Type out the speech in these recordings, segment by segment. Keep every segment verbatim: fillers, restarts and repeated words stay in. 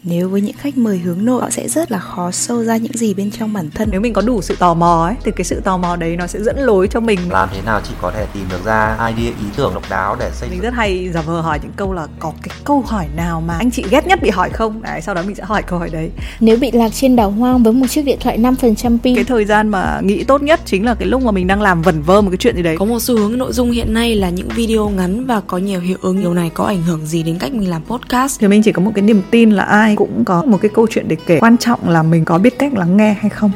Nếu với những khách mời hướng nội, họ sẽ rất là khó sâu ra những gì bên trong bản thân. Nếu mình có đủ sự tò mò ấy, thì cái sự tò mò đấy nó sẽ dẫn lối cho mình. Làm thế nào chị có thể tìm được ra idea, ý tưởng độc đáo để xây Mình dựng. rất hay giả vờ hỏi những câu là có cái câu hỏi nào mà anh chị ghét nhất bị hỏi không? Đấy, sau đó mình sẽ hỏi câu hỏi đấy. Nếu bị lạc trên đảo hoang với một chiếc điện thoại năm phần trăm pin. Cái thời gian mà nghĩ tốt nhất chính là cái lúc mà mình đang làm vẩn vơ một cái chuyện gì đấy. Có một xu hướng nội dung hiện nay là những video ngắn và có nhiều hiệu ứng. Điều này có ảnh hưởng gì đến cách mình làm podcast? Thì mình chỉ có một cái niềm tin là ai cũng có một cái câu chuyện để kể. Quan trọng là mình có biết cách lắng nghe hay không.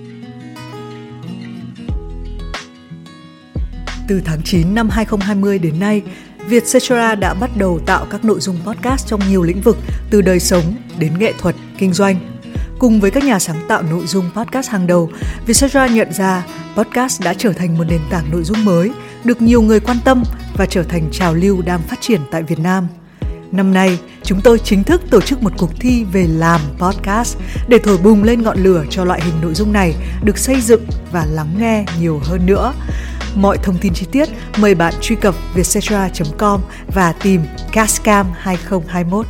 Từ tháng chín năm hai không hai không đến nay, Vietcetera đã bắt đầu tạo các nội dung podcast trong nhiều lĩnh vực, từ đời sống đến nghệ thuật, kinh doanh. Cùng với các nhà sáng tạo nội dung podcast hàng đầu, Vietcetera nhận ra podcast đã trở thành một nền tảng nội dung mới, được nhiều người quan tâm và trở thành trào lưu đang phát triển tại Việt Nam. Năm nay, chúng tôi chính thức tổ chức một cuộc thi về làm podcast để thổi bùng lên ngọn lửa cho loại hình nội dung này được xây dựng và lắng nghe nhiều hơn nữa. Mọi thông tin chi tiết mời bạn truy cập vietcetera chấm com và tìm Castcam hai không hai mốt.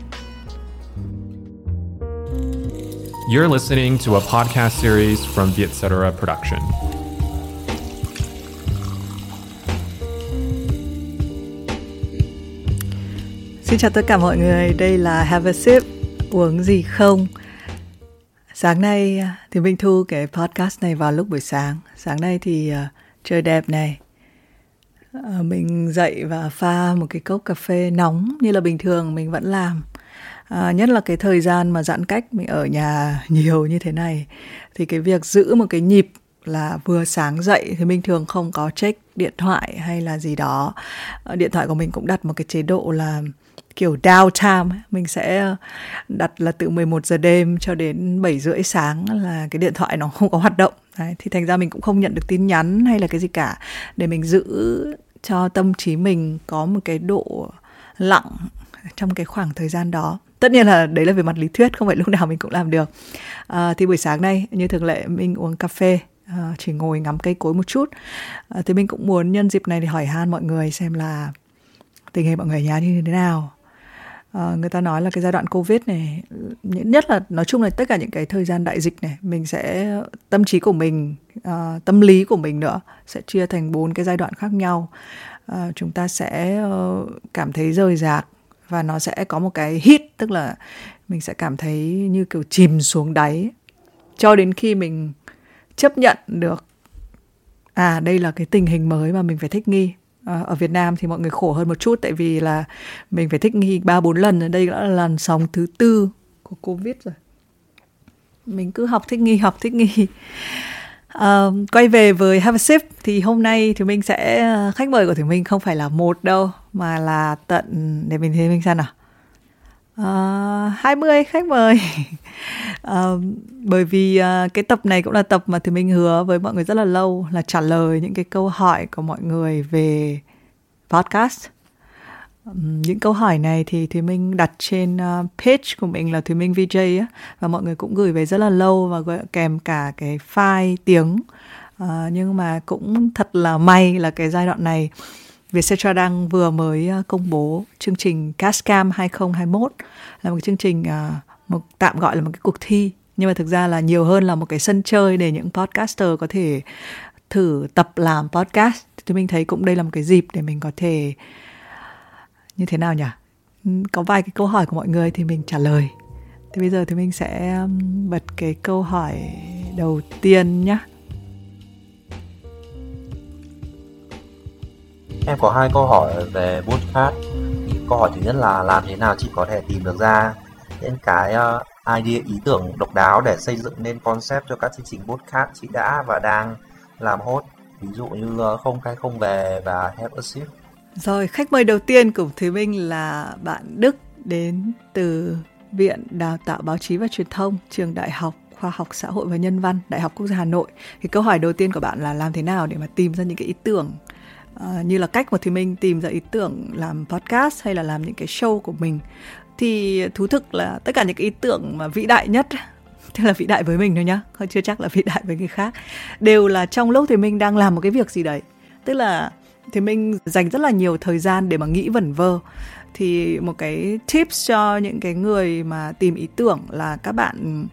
You're listening to a podcast series from Vietcetera Production. Xin chào tất cả mọi người, đây là Have a Sip, uống gì không? Sáng nay thì mình thu cái podcast này vào lúc buổi sáng. Sáng nay thì uh, trời đẹp này. Uh, mình dậy và pha một cái cốc cà phê nóng như là bình thường mình vẫn làm. Uh, nhất là cái thời gian mà giãn cách mình ở nhà nhiều như thế này. Thì cái việc giữ một cái nhịp là vừa sáng dậy thì mình thường không có check điện thoại hay là gì đó. Uh, điện thoại của mình cũng đặt một cái chế độ là kiểu downtime, mình sẽ đặt là từ mười một giờ đêm cho đến bảy rưỡi sáng là cái điện thoại nó không có hoạt động. Đấy, thì thành ra mình cũng không nhận được tin nhắn hay là cái gì cả, để mình giữ cho tâm trí mình có một cái độ lặng trong cái khoảng thời gian đó. Tất nhiên là đấy là về mặt lý thuyết, không phải lúc nào mình cũng làm được. À, thì buổi sáng nay như thường lệ mình uống cà phê, à, chỉ ngồi ngắm cây cối một chút. À, thì mình cũng muốn nhân dịp này để hỏi han mọi người xem là tình hình mọi người ở nhà như thế nào. À, người ta nói là cái giai đoạn Covid này, nhất là nói chung là tất cả những cái thời gian đại dịch này, mình sẽ tâm trí của mình, uh, tâm lý của mình nữa sẽ chia thành bốn cái giai đoạn khác nhau. Uh, chúng ta sẽ uh, cảm thấy rời rạc và nó sẽ có một cái hit, tức là mình sẽ cảm thấy như kiểu chìm xuống đáy cho đến khi mình chấp nhận được à đây là cái tình hình mới mà mình phải thích nghi. Ở Việt Nam thì mọi người khổ hơn một chút, tại vì là mình phải thích nghi ba bốn lần, ở đây đã là làn sóng thứ tư của Covid rồi. Mình cứ học thích nghi, học thích nghi. À, quay về với Have a Sip thì hôm nay thì mình sẽ, khách mời của thì mình không phải là một đâu, mà là tận, để mình thấy mình xem nào, à, hai mươi khách mời. À, bởi vì à, cái tập này cũng là tập mà thì mình hứa với mọi người rất là lâu, là trả lời những cái câu hỏi của mọi người về podcast. Um, những câu hỏi này thì thì mình đặt trên uh, page của mình là Thùy Minh vê gi á, và mọi người cũng gửi về rất là lâu và kèm cả cái file tiếng. Uh, nhưng mà cũng thật là may là cái giai đoạn này Vietcetera đang vừa mới công bố chương trình Castcam hai không hai mốt, là một chương trình, uh, một tạm gọi là một cái cuộc thi, nhưng mà thực ra là nhiều hơn là một cái sân chơi để những podcaster có thể thử tập làm podcast. Thì mình thấy cũng đây là một cái dịp để mình có thể, như thế nào nhỉ, có vài cái câu hỏi của mọi người thì mình trả lời. Thì bây giờ thì mình sẽ bật cái câu hỏi đầu tiên nhé. Em có hai câu hỏi về podcast. Câu hỏi thứ nhất là làm thế nào chị có thể tìm được ra những cái uh, idea, ý tưởng độc đáo để xây dựng nên concept cho các chương trình podcast chị đã và đang làm host, ví dụ như uh, Không Cái Không Về và Have a Sip. Rồi, khách mời đầu tiên của Thúy Minh là bạn Đức, đến từ Viện Đào tạo Báo chí và Truyền thông, Trường Đại học Khoa học Xã hội và Nhân văn, Đại học Quốc gia Hà Nội. Thì câu hỏi đầu tiên của bạn là làm thế nào để mà tìm ra những cái ý tưởng, uh, như là cách mà Thúy Minh tìm ra ý tưởng làm podcast hay là làm những cái show của mình. Thì thú thực là tất cả những cái ý tưởng mà vĩ đại nhất, tức là vĩ đại với mình thôi nhá, không, chưa chắc là vĩ đại với người khác, đều là trong lúc thì mình đang làm một cái việc gì đấy. Tức là thì mình dành rất là nhiều thời gian để mà nghĩ vẩn vơ. thì một cái tips cho những cái người mà tìm ý tưởng là các bạn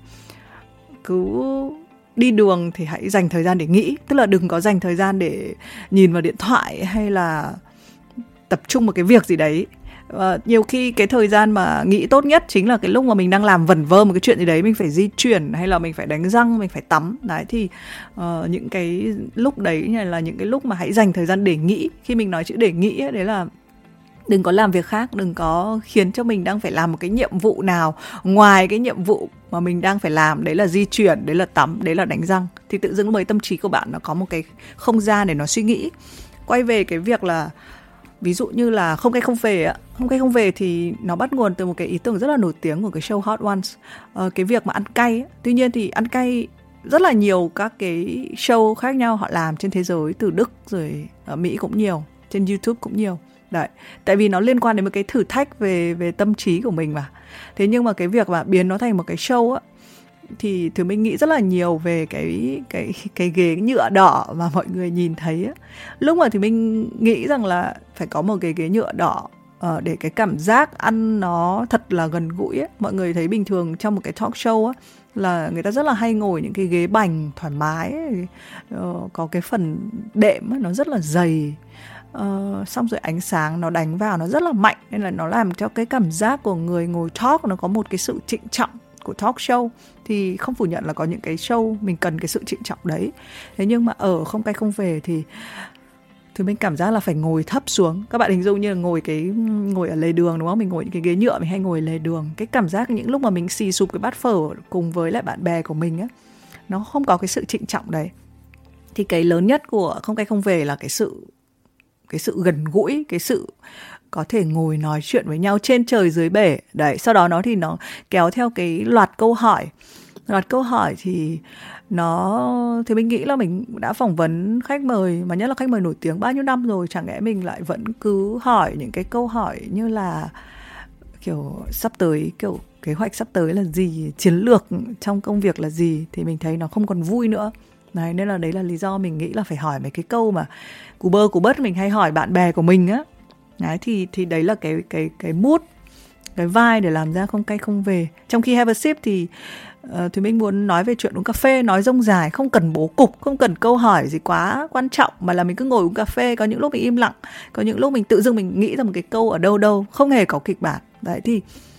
cứ đi đường thì hãy dành thời gian để nghĩ. Tức là đừng có dành thời gian để nhìn vào điện thoại hay là tập trung vào cái việc gì đấy. Và nhiều khi cái thời gian mà nghĩ tốt nhất chính là cái lúc mà mình đang làm vẩn vơ một cái chuyện gì đấy, mình phải di chuyển hay là mình phải đánh răng, mình phải tắm. Đấy thì uh, những cái lúc đấy là những cái lúc mà hãy dành thời gian để nghĩ. Khi mình nói chữ để nghĩ ấy, đấy là đừng có làm việc khác, đừng có khiến cho mình đang phải làm một cái nhiệm vụ nào ngoài cái nhiệm vụ mà mình đang phải làm. Đấy là di chuyển, đấy là tắm, đấy là đánh răng. Thì tự dưng lúc ấy tâm trí của bạn nó có một cái không gian để nó suy nghĩ. Quay về cái việc là ví dụ như là Không Cay Không Về á, Không Cay Không Về thì nó bắt nguồn từ một cái ý tưởng rất là nổi tiếng của cái show Hot Ones, ờ, cái việc mà ăn cay ấy. Tuy nhiên thì ăn cay rất là nhiều các cái show khác nhau họ làm trên thế giới, từ Đức rồi ở Mỹ cũng nhiều, trên YouTube cũng nhiều. Đấy, tại vì nó liên quan đến một cái thử thách về về tâm trí của mình mà. Thế nhưng mà cái việc mà biến nó thành một cái show á, thì thì mình nghĩ rất là nhiều về cái cái cái ghế nhựa đỏ mà mọi người nhìn thấy á. Lúc mà thì mình nghĩ rằng là phải có một cái ghế nhựa đỏ uh, để cái cảm giác ăn nó thật là gần gũi ấy. Mọi người thấy bình thường trong một cái talk show á là người ta rất là hay ngồi những cái ghế bành thoải mái ấy. Uh, có cái phần đệm ấy, nó rất là dày. Uh, xong rồi ánh sáng nó đánh vào nó rất là mạnh, nên là nó làm cho cái cảm giác của người ngồi talk nó có một cái sự trịnh trọng của talk show. Thì không phủ nhận là có những cái show mình cần cái sự trịnh trọng đấy. Thế nhưng mà ở Không Cay Không Về thì thì mình cảm giác là phải ngồi thấp xuống. Các bạn hình dung như là ngồi cái ngồi ở lề đường đúng không? Mình ngồi những cái ghế nhựa, mình hay ngồi lề đường. Cái cảm giác những lúc mà mình xì sụp cái bát phở cùng với lại bạn bè của mình á, nó không có cái sự trịnh trọng đấy. Thì cái lớn nhất của Không Cay Không Về là cái sự cái sự gần gũi, cái sự có thể ngồi nói chuyện với nhau trên trời dưới bể. Đấy, sau đó nó thì nó kéo theo cái loạt câu hỏi. Loạt câu hỏi thì nó thì mình nghĩ là mình đã phỏng vấn khách mời, mà nhất là khách mời nổi tiếng bao nhiêu năm rồi, chẳng lẽ mình lại vẫn cứ hỏi những cái câu hỏi như là kiểu sắp tới, kiểu kế hoạch sắp tới là gì, chiến lược trong công việc là gì, thì mình thấy nó không còn vui nữa. Đấy, nên là đấy là lý do mình nghĩ là phải hỏi mấy cái câu mà cú bơ cú bất mình hay hỏi bạn bè của mình á. Đấy, thì, thì đấy là cái, cái, cái mood, cái vibe để làm ra Không Cay Không Về. Trong khi Have a Sip thì uh, thì mình muốn nói về chuyện uống cà phê, nói rông dài, không cần bố cục, không cần câu hỏi gì quá quan trọng, mà là mình cứ ngồi uống cà phê. Có những lúc mình im lặng, có những lúc mình tự dưng mình nghĩ ra một cái câu ở đâu đâu, không hề có kịch bản. Đấy, thì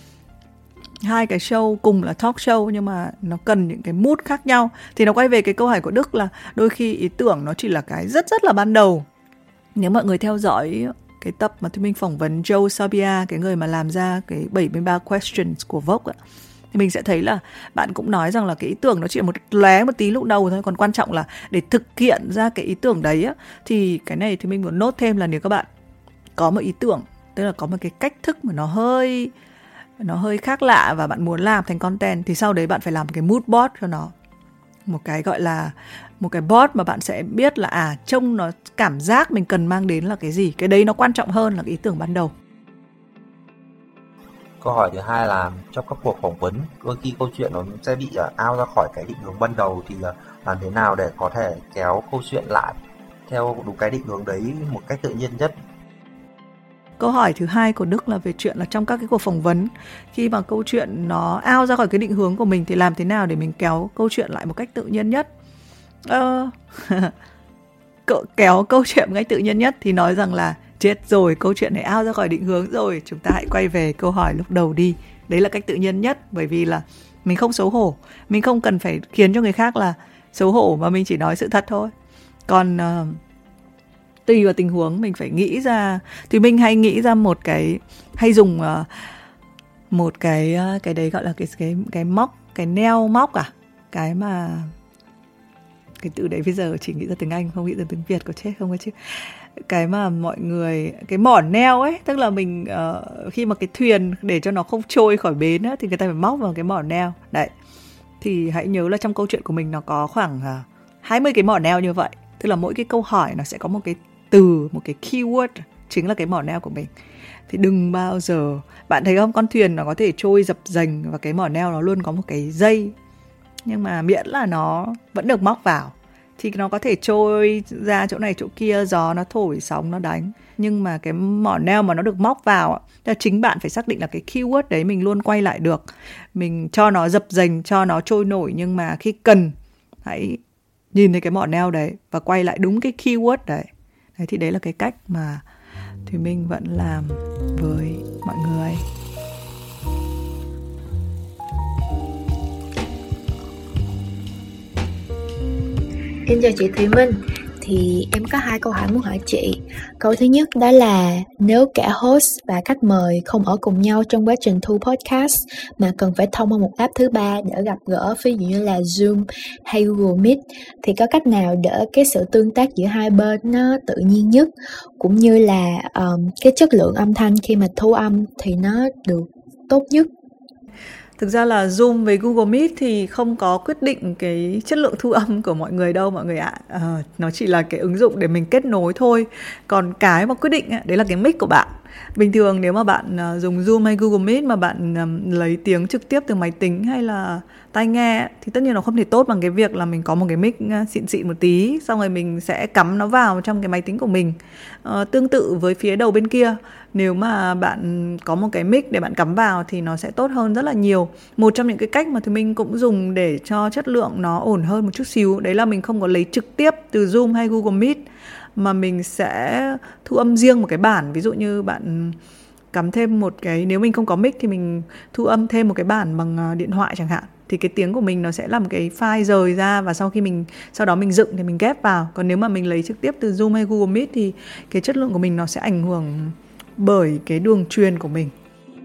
hai cái show cùng là talk show nhưng mà nó cần những cái mood khác nhau. Thì nó quay về cái câu hỏi của Đức là đôi khi ý tưởng nó chỉ là cái rất rất là ban đầu. Nếu mọi người theo dõi cái tập mà tụi mình phỏng vấn Joe Sabia, cái người mà làm ra cái bảy mươi ba questions của Vogue ấy, thì mình sẽ thấy là bạn cũng nói rằng là cái ý tưởng nó chỉ một lóe một tí lúc đầu thôi. Còn quan trọng là để thực hiện ra cái ý tưởng đấy á, thì cái này thì mình muốn nốt thêm là nếu các bạn có một ý tưởng, tức là có một cái cách thức mà nó hơi nó hơi khác lạ và bạn muốn làm thành content, thì sau đấy bạn phải làm cái mood board cho nó. Một cái gọi là một cái board mà bạn sẽ biết là à, trông nó cảm giác mình cần mang đến là cái gì. Cái đấy nó quan trọng hơn là cái ý tưởng ban đầu. Câu hỏi thứ hai là trong các cuộc phỏng vấn, đôi khi câu chuyện nó sẽ bị out ra khỏi cái định hướng ban đầu, thì làm thế nào để có thể kéo câu chuyện lại theo đúng cái định hướng đấy một cách tự nhiên nhất? Câu hỏi thứ hai của Đức là về chuyện là trong các cái cuộc phỏng vấn, khi mà câu chuyện nó out ra khỏi cái định hướng của mình thì làm thế nào để mình kéo câu chuyện lại một cách tự nhiên nhất? Ờ... kéo câu chuyện một cách tự nhiên nhất thì nói rằng là chết rồi, câu chuyện này out ra khỏi định hướng rồi, chúng ta hãy quay về câu hỏi lúc đầu đi. Đấy là cách tự nhiên nhất, bởi vì là mình không xấu hổ, mình không cần phải khiến cho người khác là xấu hổ, mà mình chỉ nói sự thật thôi. Còn uh, tùy vào tình huống mình phải nghĩ ra, thì mình hay nghĩ ra một cái, hay dùng uh, một cái uh, cái đấy gọi là cái cái cái móc, cái neo móc à, cái mà cái từ đấy bây giờ chỉ nghĩ ra tiếng Anh, không nghĩ ra tiếng Việt, có chết không ấy chứ. Cái mà mọi người, cái mỏ neo ấy, tức là mình uh, khi mà cái thuyền để cho nó không trôi khỏi bến á, thì người ta phải móc vào cái mỏ neo. Đấy, thì hãy nhớ là trong câu chuyện của mình nó có khoảng uh, hai mươi cái mỏ neo như vậy. Tức là mỗi cái câu hỏi nó sẽ có một cái từ, một cái keyword, chính là cái mỏ neo của mình. Thì đừng bao giờ, bạn thấy không, con thuyền nó có thể trôi dập dềnh và cái mỏ neo nó luôn có một cái dây, nhưng mà miễn là nó vẫn được móc vào thì nó có thể trôi ra chỗ này chỗ kia, gió nó thổi, sóng nó đánh. Nhưng mà cái mỏ nail mà nó được móc vào, là chính bạn phải xác định là cái keyword đấy mình luôn quay lại được. Mình cho nó dập dềnh, cho nó trôi nổi, nhưng mà khi cần hãy nhìn thấy cái mỏ nail đấy và quay lại đúng cái keyword đấy. Đấy thì đấy là cái cách mà thì mình vẫn làm với mọi người. Em chào chị Thùy Minh. Thì em có hai câu hỏi muốn hỏi chị. Câu thứ nhất đó là nếu cả host và khách mời không ở cùng nhau trong quá trình thu podcast mà cần phải thông qua một app thứ ba để gặp gỡ, ví dụ như là Zoom hay Google Meet, thì có cách nào để cái sự tương tác giữa hai bên nó tự nhiên nhất, cũng như là um, cái chất lượng âm thanh khi mà thu âm thì nó được tốt nhất? Thực ra là Zoom với Google Meet thì không có quyết định cái chất lượng thu âm của mọi người đâu mọi người ạ. À, nó chỉ là cái ứng dụng để mình kết nối thôi. Còn cái mà quyết định ấy, đấy là cái mic của bạn. Bình thường nếu mà bạn uh, dùng Zoom hay Google Meet mà bạn um, lấy tiếng trực tiếp từ máy tính hay là tai nghe thì tất nhiên nó không thể tốt bằng cái việc là mình có một cái mic uh, xịn xịn một tí, xong rồi mình sẽ cắm nó vào trong cái máy tính của mình. Uh, tương tự với phía đầu bên kia, nếu mà bạn có một cái mic để bạn cắm vào thì nó sẽ tốt hơn rất là nhiều. Một trong những cái cách mà thì mình cũng dùng để cho chất lượng nó ổn hơn một chút xíu, đấy là mình không có lấy trực tiếp từ Zoom hay Google Meet, mà mình sẽ thu âm riêng một cái bản. Ví dụ như bạn cắm thêm một cái, nếu mình không có mic thì mình thu âm thêm một cái bản bằng điện thoại chẳng hạn, thì cái tiếng của mình nó sẽ là một cái file rời ra, và sau khi mình sau đó mình dựng thì mình ghép vào. Còn nếu mà mình lấy trực tiếp từ Zoom hay Google Meet thì cái chất lượng của mình nó sẽ ảnh hưởng bởi cái đường truyền của mình.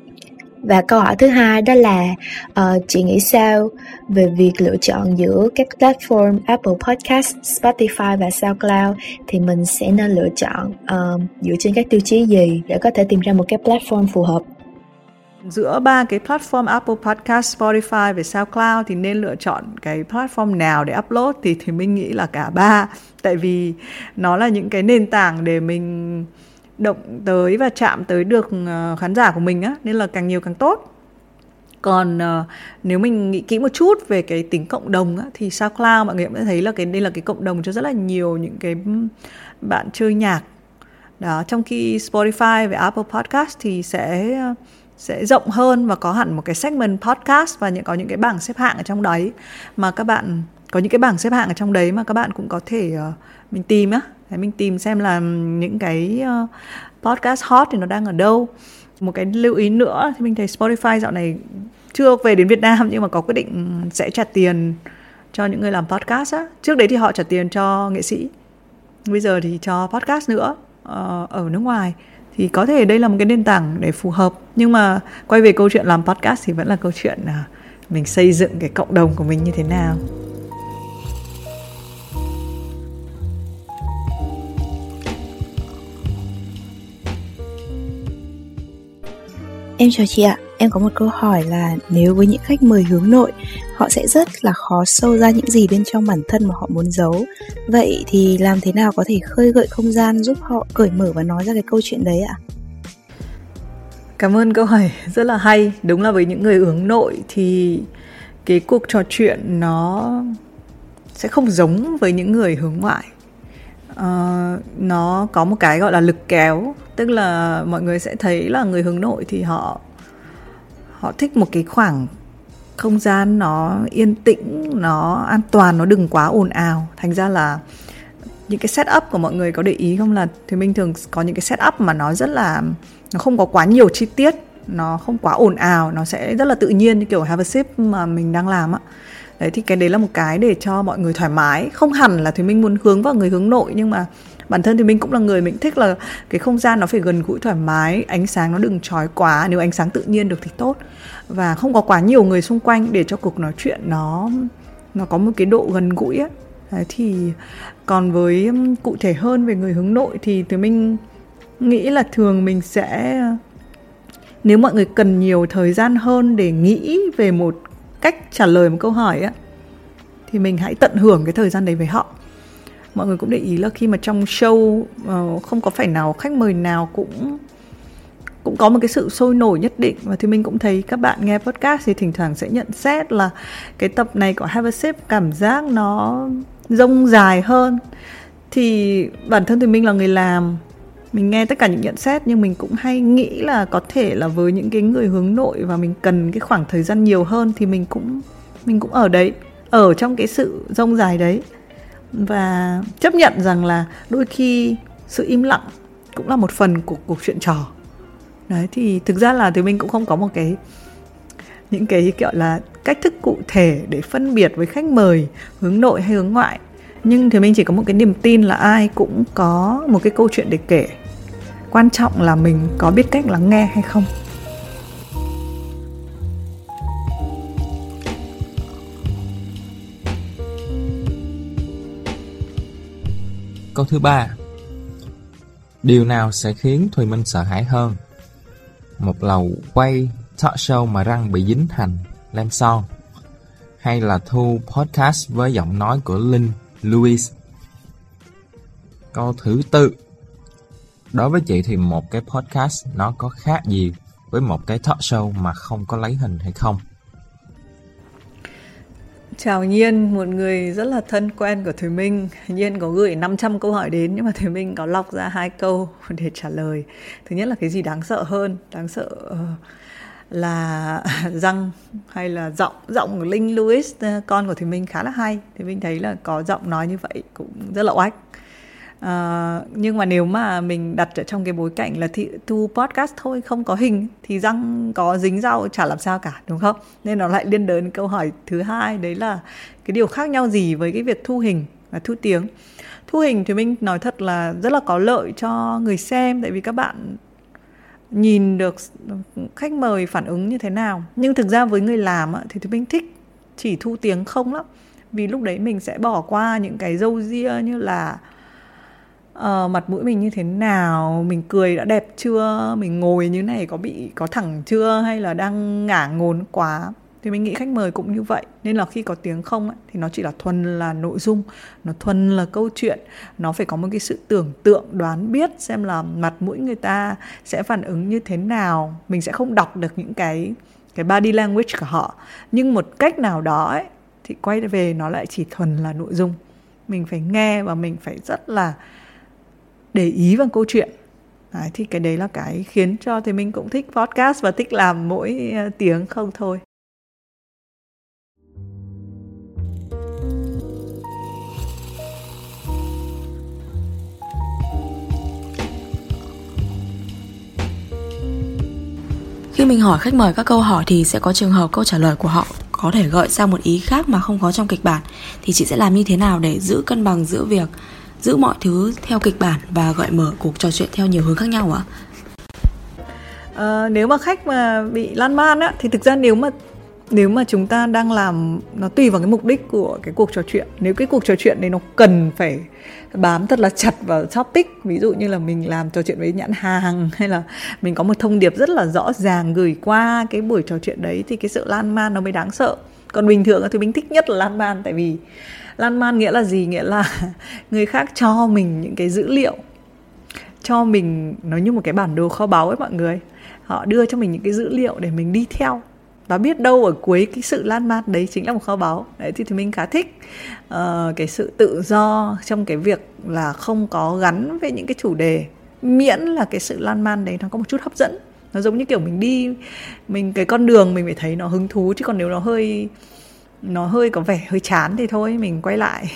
Và câu hỏi thứ hai đó là uh, chị nghĩ sao về việc lựa chọn giữa các platform Apple Podcast, Spotify và SoundCloud, thì mình sẽ nên lựa chọn uh, dựa trên các tiêu chí gì để có thể tìm ra một cái platform phù hợp? Giữa ba cái platform Apple Podcast, Spotify và SoundCloud thì nên lựa chọn cái platform nào để upload, thì thì mình nghĩ là cả ba. Tại vì nó là những cái nền tảng để mình động tới và chạm tới được khán giả của mình á, nên là càng nhiều càng tốt. Còn uh, nếu mình nghĩ kỹ một chút về cái tính cộng đồng á, thì SoundCloud mọi người cũng đã thấy là cái đây là cái cộng đồng cho rất là nhiều những cái bạn chơi nhạc đó, trong khi Spotify và Apple Podcast thì sẽ sẽ rộng hơn và có hẳn một cái segment podcast và những có những cái bảng xếp hạng ở trong đấy, mà các bạn có những cái bảng xếp hạng ở trong đấy mà các bạn cũng có thể uh, mình tìm á, để mình tìm xem là những cái uh, podcast hot thì nó đang ở đâu. Một cái lưu ý nữa thì mình thấy Spotify dạo này chưa về đến Việt Nam, nhưng mà có quyết định sẽ trả tiền cho những người làm podcast á. Trước đấy thì họ trả tiền cho nghệ sĩ, bây giờ thì cho podcast nữa uh, ở nước ngoài. Thì có thể đây là một cái nền tảng để phù hợp. Nhưng mà quay về câu chuyện làm podcast thì vẫn là câu chuyện là mình xây dựng cái cộng đồng của mình như thế nào. Em chào chị ạ, em có một câu hỏi là nếu với những khách mời hướng nội, họ sẽ rất là khó sâu ra những gì bên trong bản thân mà họ muốn giấu. Vậy thì làm thế nào có thể khơi gợi không gian giúp họ cởi mở và nói ra cái câu chuyện đấy ạ? Cảm ơn câu hỏi rất là hay. Đúng là với những người hướng nội thì cái cuộc trò chuyện nó sẽ không giống với những người hướng ngoại. Uh, nó có một cái gọi là lực kéo, tức là mọi người sẽ thấy là người hướng nội thì họ họ thích một cái khoảng không gian nó yên tĩnh, nó an toàn, nó đừng quá ồn ào. Thành ra là những cái setup của mọi người có để ý không, là thì mình thường có những cái setup mà nó rất là, nó không có quá nhiều chi tiết, nó không quá ồn ào, nó sẽ rất là tự nhiên, như kiểu Have a Sip mà mình đang làm á. Đấy thì cái đấy là một cái để cho mọi người thoải mái. Không hẳn là thì mình muốn hướng vào người hướng nội, nhưng mà bản thân thì mình cũng là người mình thích là cái không gian nó phải gần gũi thoải mái, ánh sáng nó đừng chói quá, nếu ánh sáng tự nhiên được thì tốt, và không có quá nhiều người xung quanh để cho cuộc nói chuyện nó nó có một cái độ gần gũi á. Đấy thì còn với cụ thể hơn về người hướng nội thì thì mình nghĩ là thường mình sẽ, nếu mọi người cần nhiều thời gian hơn để nghĩ về một cách trả lời một câu hỏi á, thì mình hãy tận hưởng cái thời gian đấy với họ. Mọi người cũng để ý là khi mà trong show uh, không có phải nào khách mời nào cũng cũng có một cái sự sôi nổi nhất định. Và thì mình cũng thấy các bạn nghe podcast thì thỉnh thoảng sẽ nhận xét là cái tập này của Have a Sip cảm giác nó rông dài hơn. Thì bản thân thì mình là người làm, mình nghe tất cả những nhận xét, nhưng mình cũng hay nghĩ là có thể là với những cái người hướng nội và mình cần cái khoảng thời gian nhiều hơn thì mình cũng mình cũng ở đấy, ở trong cái sự rông dài đấy, và chấp nhận rằng là đôi khi sự im lặng cũng là một phần của cuộc chuyện trò. Đấy, thì thực ra là thì mình cũng không có một cái những cái kiểu là cách thức cụ thể để phân biệt với khách mời hướng nội hay hướng ngoại. Nhưng thì mình chỉ có một cái niềm tin là ai cũng có một cái câu chuyện để kể. Quan trọng là mình có biết cách lắng nghe hay không. Câu thứ ba. Điều nào sẽ khiến Thùy Minh sợ hãi hơn? Một lầu quay talk show mà răng bị dính thành lem son, hay là thu podcast với giọng nói của Linh Louis? Câu thứ tư. Đối với chị thì một cái podcast nó có khác gì với một cái talk show mà không có lấy hình hay không? Chào Nhiên, một người rất là thân quen của Thùy Minh. Nhiên có gửi năm trăm câu hỏi đến, nhưng mà Thùy Minh có lọc ra hai câu để trả lời. Thứ nhất là cái gì đáng sợ hơn? Đáng sợ là răng hay là giọng? Giọng của Linh Louis, con của Thùy Minh khá là hay. Thì mình thấy là có giọng nói như vậy cũng rất là oách. À, nhưng mà nếu mà mình đặt ở trong cái bối cảnh là thị, thu podcast thôi, không có hình, thì răng có dính rau chả làm sao cả, đúng không? Nên nó lại liên đới đến câu hỏi thứ hai, đấy là cái điều khác nhau gì với cái việc thu hình và thu tiếng. Thu hình thì mình nói thật là rất là có lợi cho người xem, tại vì các bạn nhìn được khách mời phản ứng như thế nào. Nhưng thực ra với người làm thì mình thích chỉ thu tiếng không lắm, vì lúc đấy mình sẽ bỏ qua những cái râu ria như là Uh, mặt mũi mình như thế nào, mình cười đã đẹp chưa, mình ngồi như này có bị có thẳng chưa, hay là đang ngả ngốn quá. Thì mình nghĩ khách mời cũng như vậy. Nên là khi có tiếng không ấy, thì nó chỉ là thuần là nội dung, nó thuần là câu chuyện. Nó phải có một cái sự tưởng tượng, đoán biết xem là mặt mũi người ta sẽ phản ứng như thế nào. Mình sẽ không đọc được những cái, cái body language của họ, nhưng một cách nào đó ấy, thì quay về nó lại chỉ thuần là nội dung. Mình phải nghe và mình phải rất là để ý vào câu chuyện. Đấy, thì cái đấy là cái khiến cho thì mình cũng thích podcast và thích làm mỗi tiếng không thôi. Khi mình hỏi khách mời các câu hỏi thì sẽ có trường hợp câu trả lời của họ có thể gợi ra một ý khác mà không có trong kịch bản. Thì chị sẽ làm như thế nào để giữ cân bằng giữa việc giữ mọi thứ theo kịch bản và gợi mở cuộc trò chuyện theo nhiều hướng khác nhau ạ? À, nếu mà khách mà bị lan man á, thì thực ra nếu mà nếu mà chúng ta đang làm, nó tùy vào cái mục đích của cái cuộc trò chuyện. Nếu cái cuộc trò chuyện này nó cần phải bám thật là chặt vào topic, ví dụ như là mình làm trò chuyện với nhãn hàng, hay là mình có một thông điệp rất là rõ ràng gửi qua cái buổi trò chuyện đấy, thì cái sự lan man nó mới đáng sợ. Còn bình thường thì mình thích nhất là lan man, tại vì lan man nghĩa là gì? Nghĩa là người khác cho mình những cái dữ liệu, cho mình, nó như một cái bản đồ kho báu ấy mọi người. Họ đưa cho mình những cái dữ liệu để mình đi theo, và biết đâu ở cuối cái sự lan man đấy chính là một kho báu. Đấy thì, thì mình khá thích uh, cái sự tự do trong cái việc là không có gắn với những cái chủ đề, miễn là cái sự lan man đấy nó có một chút hấp dẫn. Nó giống như kiểu mình đi, mình cái con đường mình phải thấy nó hứng thú, chứ còn nếu nó hơi nó hơi có vẻ hơi chán thì thôi mình quay lại.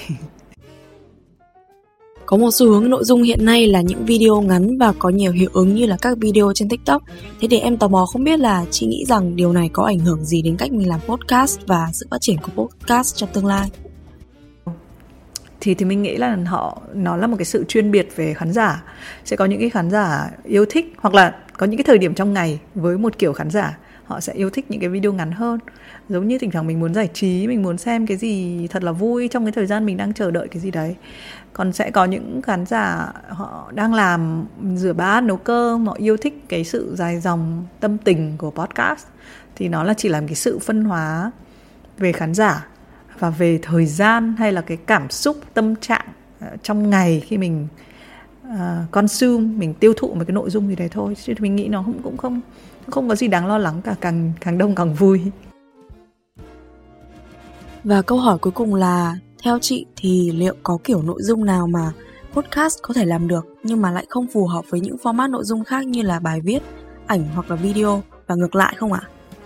Có một xu hướng nội dung hiện nay là những video ngắn và có nhiều hiệu ứng như là các video trên TikTok. Thế thì em tò mò không biết là chị nghĩ rằng điều này có ảnh hưởng gì đến cách mình làm podcast và sự phát triển của podcast trong tương lai? Thì thì mình nghĩ là họ nó là một cái sự chuyên biệt về khán giả. Sẽ có những cái khán giả yêu thích, hoặc là có những cái thời điểm trong ngày với một kiểu khán giả họ sẽ yêu thích những cái video ngắn hơn. Giống như thỉnh thoảng mình muốn giải trí, mình muốn xem cái gì thật là vui trong cái thời gian mình đang chờ đợi cái gì đấy. Còn sẽ có những khán giả họ đang làm rửa bát, nấu cơm, họ yêu thích cái sự dài dòng tâm tình của podcast. Thì nó là chỉ là cái sự phân hóa về khán giả và về thời gian, hay là cái cảm xúc, tâm trạng trong ngày khi mình uh, consume, mình tiêu thụ một cái nội dung gì đấy thôi. Chứ mình nghĩ nó cũng, cũng không, không có gì đáng lo lắng cả, càng, càng đông càng vui. Và câu hỏi cuối cùng là Theo chị thì liệu có kiểu nội dung nào mà podcast có thể làm được nhưng mà lại không phù hợp với những format nội dung khác như là bài viết, ảnh hoặc là video và ngược lại không ạ?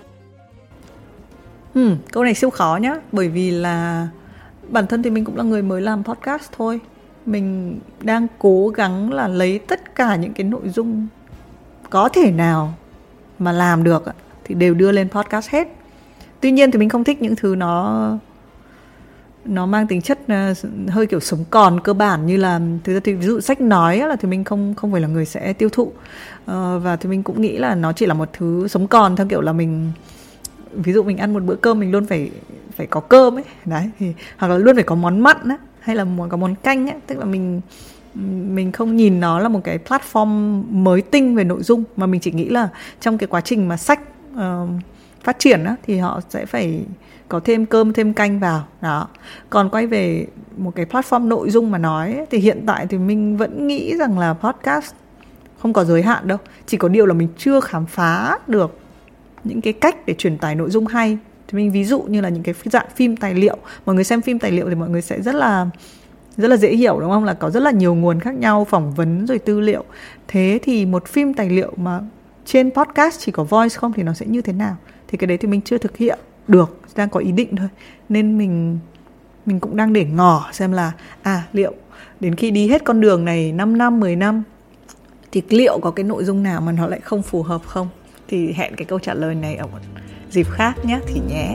Ừ, câu này siêu khó nhá. Bởi vì là bản thân thì mình cũng là người mới làm podcast thôi. Mình đang cố gắng là lấy tất cả những cái nội dung có thể nào mà làm được thì đều đưa lên podcast hết. Tuy nhiên thì mình không thích những thứ nó nó mang tính chất uh, hơi kiểu sống còn cơ bản, như là thực ra thì ví dụ sách nói là thì mình không không phải là người sẽ tiêu thụ, uh, và thì mình cũng nghĩ là nó chỉ là một thứ sống còn theo kiểu là mình, ví dụ mình ăn một bữa cơm mình luôn phải phải có cơm ấy đấy, thì hoặc là luôn phải có món mặn á, hay là muốn có món canh ấy, tức là mình mình không nhìn nó là một cái platform mới tinh về nội dung, mà mình chỉ nghĩ là trong cái quá trình mà sách uh, phát triển á, thì họ sẽ phải có thêm cơm thêm canh vào đó. Còn quay về một cái platform nội dung mà nói ấy, thì hiện tại thì mình vẫn nghĩ rằng là podcast không có giới hạn đâu, chỉ có điều là mình chưa khám phá được những cái cách để truyền tải nội dung hay. Thì mình ví dụ như là những cái dạng phim tài liệu, mọi người xem phim tài liệu thì mọi người sẽ rất là rất là dễ hiểu đúng không, là có rất là nhiều nguồn khác nhau, phỏng vấn rồi tư liệu. Thế thì một phim tài liệu mà trên podcast chỉ có voice không thì nó sẽ như thế nào? Thì cái đấy thì mình chưa thực hiện được, đang có ý định thôi. Nên mình mình cũng đang để ngỏ xem là à liệu đến khi đi hết con đường này năm năm, mười năm thì liệu có cái nội dung nào mà nó lại không phù hợp không? Thì hẹn cái câu trả lời này ở một dịp khác nhé thì nhé.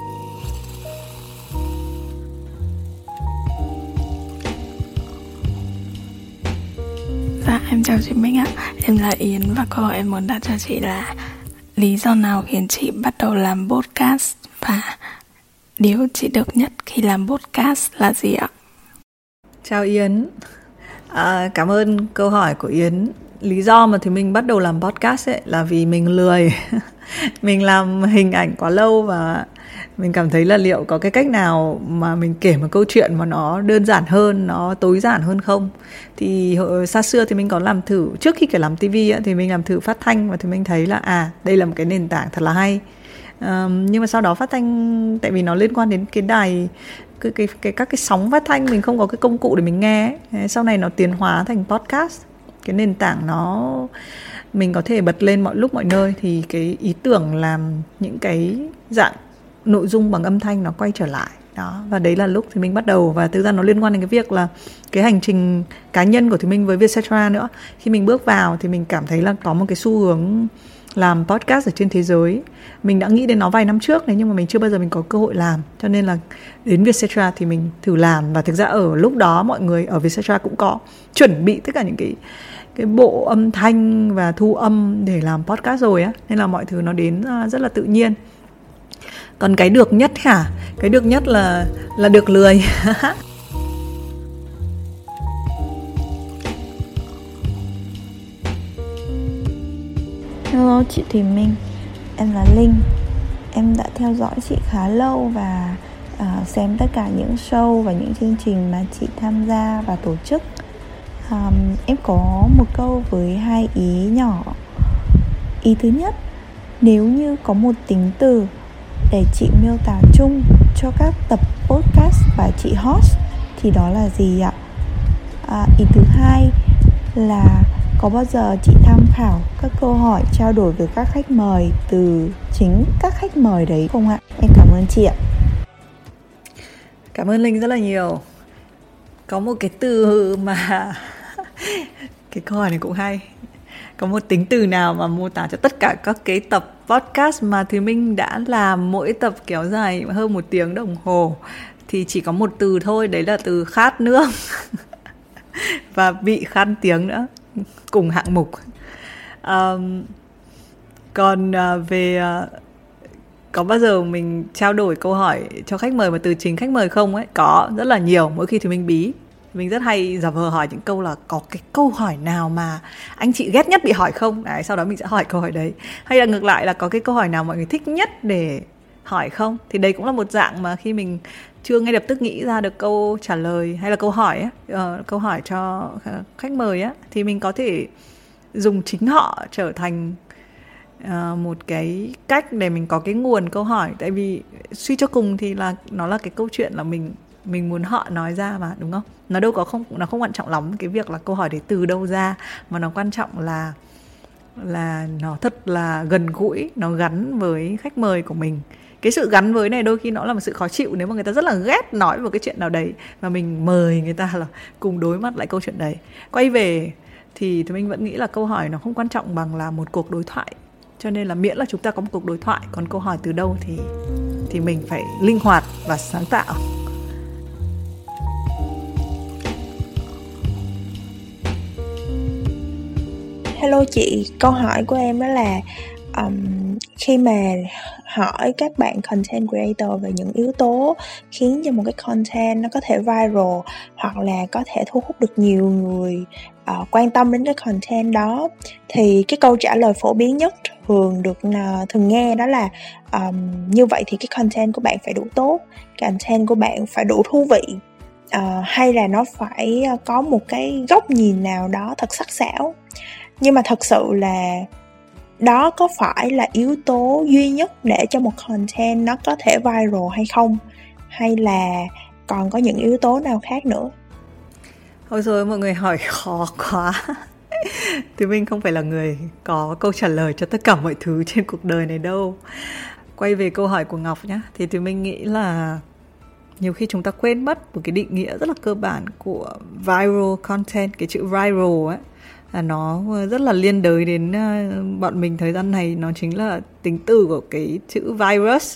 Dạ, em chào chị Minh ạ. Em là Yến và câu hỏi em muốn đặt cho chị là lý do nào khiến chị bắt đầu làm podcast và điều chị được nhất khi làm podcast là gì ạ? Chào Yến, à, cảm ơn câu hỏi của Yến. Lý do mà thì mình bắt đầu làm podcast ấy là vì mình lười. Mình làm hình ảnh quá lâu và mình cảm thấy là liệu có cái cách nào mà mình kể một câu chuyện mà nó đơn giản hơn, nó tối giản hơn không. Thì xa xưa thì mình có làm thử, trước khi kể làm tivi ấy, thì mình làm thử phát thanh và thì mình thấy là à đây là một cái nền tảng thật là hay. Um, nhưng mà sau đó phát thanh, tại vì nó liên quan đến cái đài, cái, cái, cái, các cái sóng phát thanh, mình không có cái công cụ để mình nghe ấy. Sau này nó tiến hóa thành podcast, cái nền tảng nó mình có thể bật lên mọi lúc mọi nơi, thì cái ý tưởng làm những cái dạng nội dung bằng âm thanh nó quay trở lại đó. Và đấy là lúc thì mình bắt đầu, và thực ra nó liên quan đến cái việc là cái hành trình cá nhân của thì mình với Vietcetera nữa. Khi mình bước vào thì mình cảm thấy là có một cái xu hướng làm podcast ở trên thế giới. Mình đã nghĩ đến nó vài năm trước đấy, nhưng mà mình chưa bao giờ mình có cơ hội làm, cho nên là đến Vietcetera thì mình thử làm. Và thực ra ở lúc đó mọi người ở Vietcetera cũng có chuẩn bị tất cả những cái cái bộ âm thanh và thu âm để làm podcast rồi á, nên là mọi thứ nó đến rất là tự nhiên. Còn cái được nhất hả? Cái được nhất là là được lười. Hello chị Thùy Minh, em là Linh. Em đã theo dõi chị khá lâu và uh, xem tất cả những show và những chương trình mà chị tham gia và tổ chức. um, Em có một câu với hai ý nhỏ. Ý thứ nhất, nếu như có một tính từ để chị miêu tả chung cho các tập podcast và chị host thì đó là gì ạ? À, ý thứ hai là có bao giờ chị tham khảo các câu hỏi trao đổi với các khách mời từ chính các khách mời đấy không ạ? Em cảm ơn chị ạ. Cảm ơn Linh rất là nhiều. Có một cái từ mà cái câu hỏi này cũng hay. Có một tính từ nào mà mô tả cho tất cả các cái tập podcast mà Thùy Minh đã làm, mỗi tập kéo dài hơn một tiếng đồng hồ, thì chỉ có một từ thôi, đấy là từ khát nước. Và bị khan tiếng nữa, cùng hạng mục. um, Còn uh, về uh, có bao giờ mình trao đổi câu hỏi cho khách mời mà từ chính khách mời không ấy? Có, rất là nhiều. Mỗi khi thì mình bí, mình rất hay giả vờ hỏi những câu là có cái câu hỏi nào mà anh chị ghét nhất bị hỏi không? Đấy, sau đó mình sẽ hỏi câu hỏi đấy. Hay là ngược lại là có cái câu hỏi nào mọi người thích nhất để hỏi không? Thì đây cũng là một dạng mà khi mình chưa ngay lập tức nghĩ ra được câu trả lời hay là câu hỏi á, uh, câu hỏi cho khách mời á, thì mình có thể dùng chính họ trở thành uh, một cái cách để mình có cái nguồn câu hỏi. Tại vì suy cho cùng thì là nó là cái câu chuyện là mình mình muốn họ nói ra mà, đúng không? Nó đâu có không nó không quan trọng lắm cái việc là câu hỏi đấy từ đâu ra, mà nó quan trọng là là nó thật là gần gũi, nó gắn với khách mời của mình. Cái sự gắn với này đôi khi nó là một sự khó chịu nếu mà người ta rất là ghét nói một cái chuyện nào đấy và mình mời người ta là cùng đối mặt lại câu chuyện đấy. Quay về thì thì mình vẫn nghĩ là câu hỏi nó không quan trọng bằng là một cuộc đối thoại. Cho nên là miễn là chúng ta có một cuộc đối thoại, còn câu hỏi từ đâu thì thì mình phải linh hoạt và sáng tạo. Hello chị, câu hỏi của em đó là um, khi mà hỏi các bạn content creator về những yếu tố khiến cho một cái content nó có thể viral hoặc là có thể thu hút được nhiều người uh, quan tâm đến cái content đó, thì cái câu trả lời phổ biến nhất thường được uh, thường nghe đó là um, như vậy thì cái content của bạn phải đủ tốt, content của bạn phải đủ thú vị, uh, hay là nó phải có một cái góc nhìn nào đó thật sắc sảo. Nhưng mà thật sự là đó có phải là yếu tố duy nhất để cho một content nó có thể viral hay không? Hay là còn có những yếu tố nào khác nữa? Ôi rồi mọi người hỏi khó quá. Thì mình không phải là người có câu trả lời cho tất cả mọi thứ trên cuộc đời này đâu. Quay về câu hỏi của Ngọc nhá, thì thì mình nghĩ là nhiều khi chúng ta quên mất một cái định nghĩa rất là cơ bản của viral content. Cái chữ viral ấy là nó rất là liên đới đến bọn mình thời gian này. Nó chính là tính từ của cái chữ virus.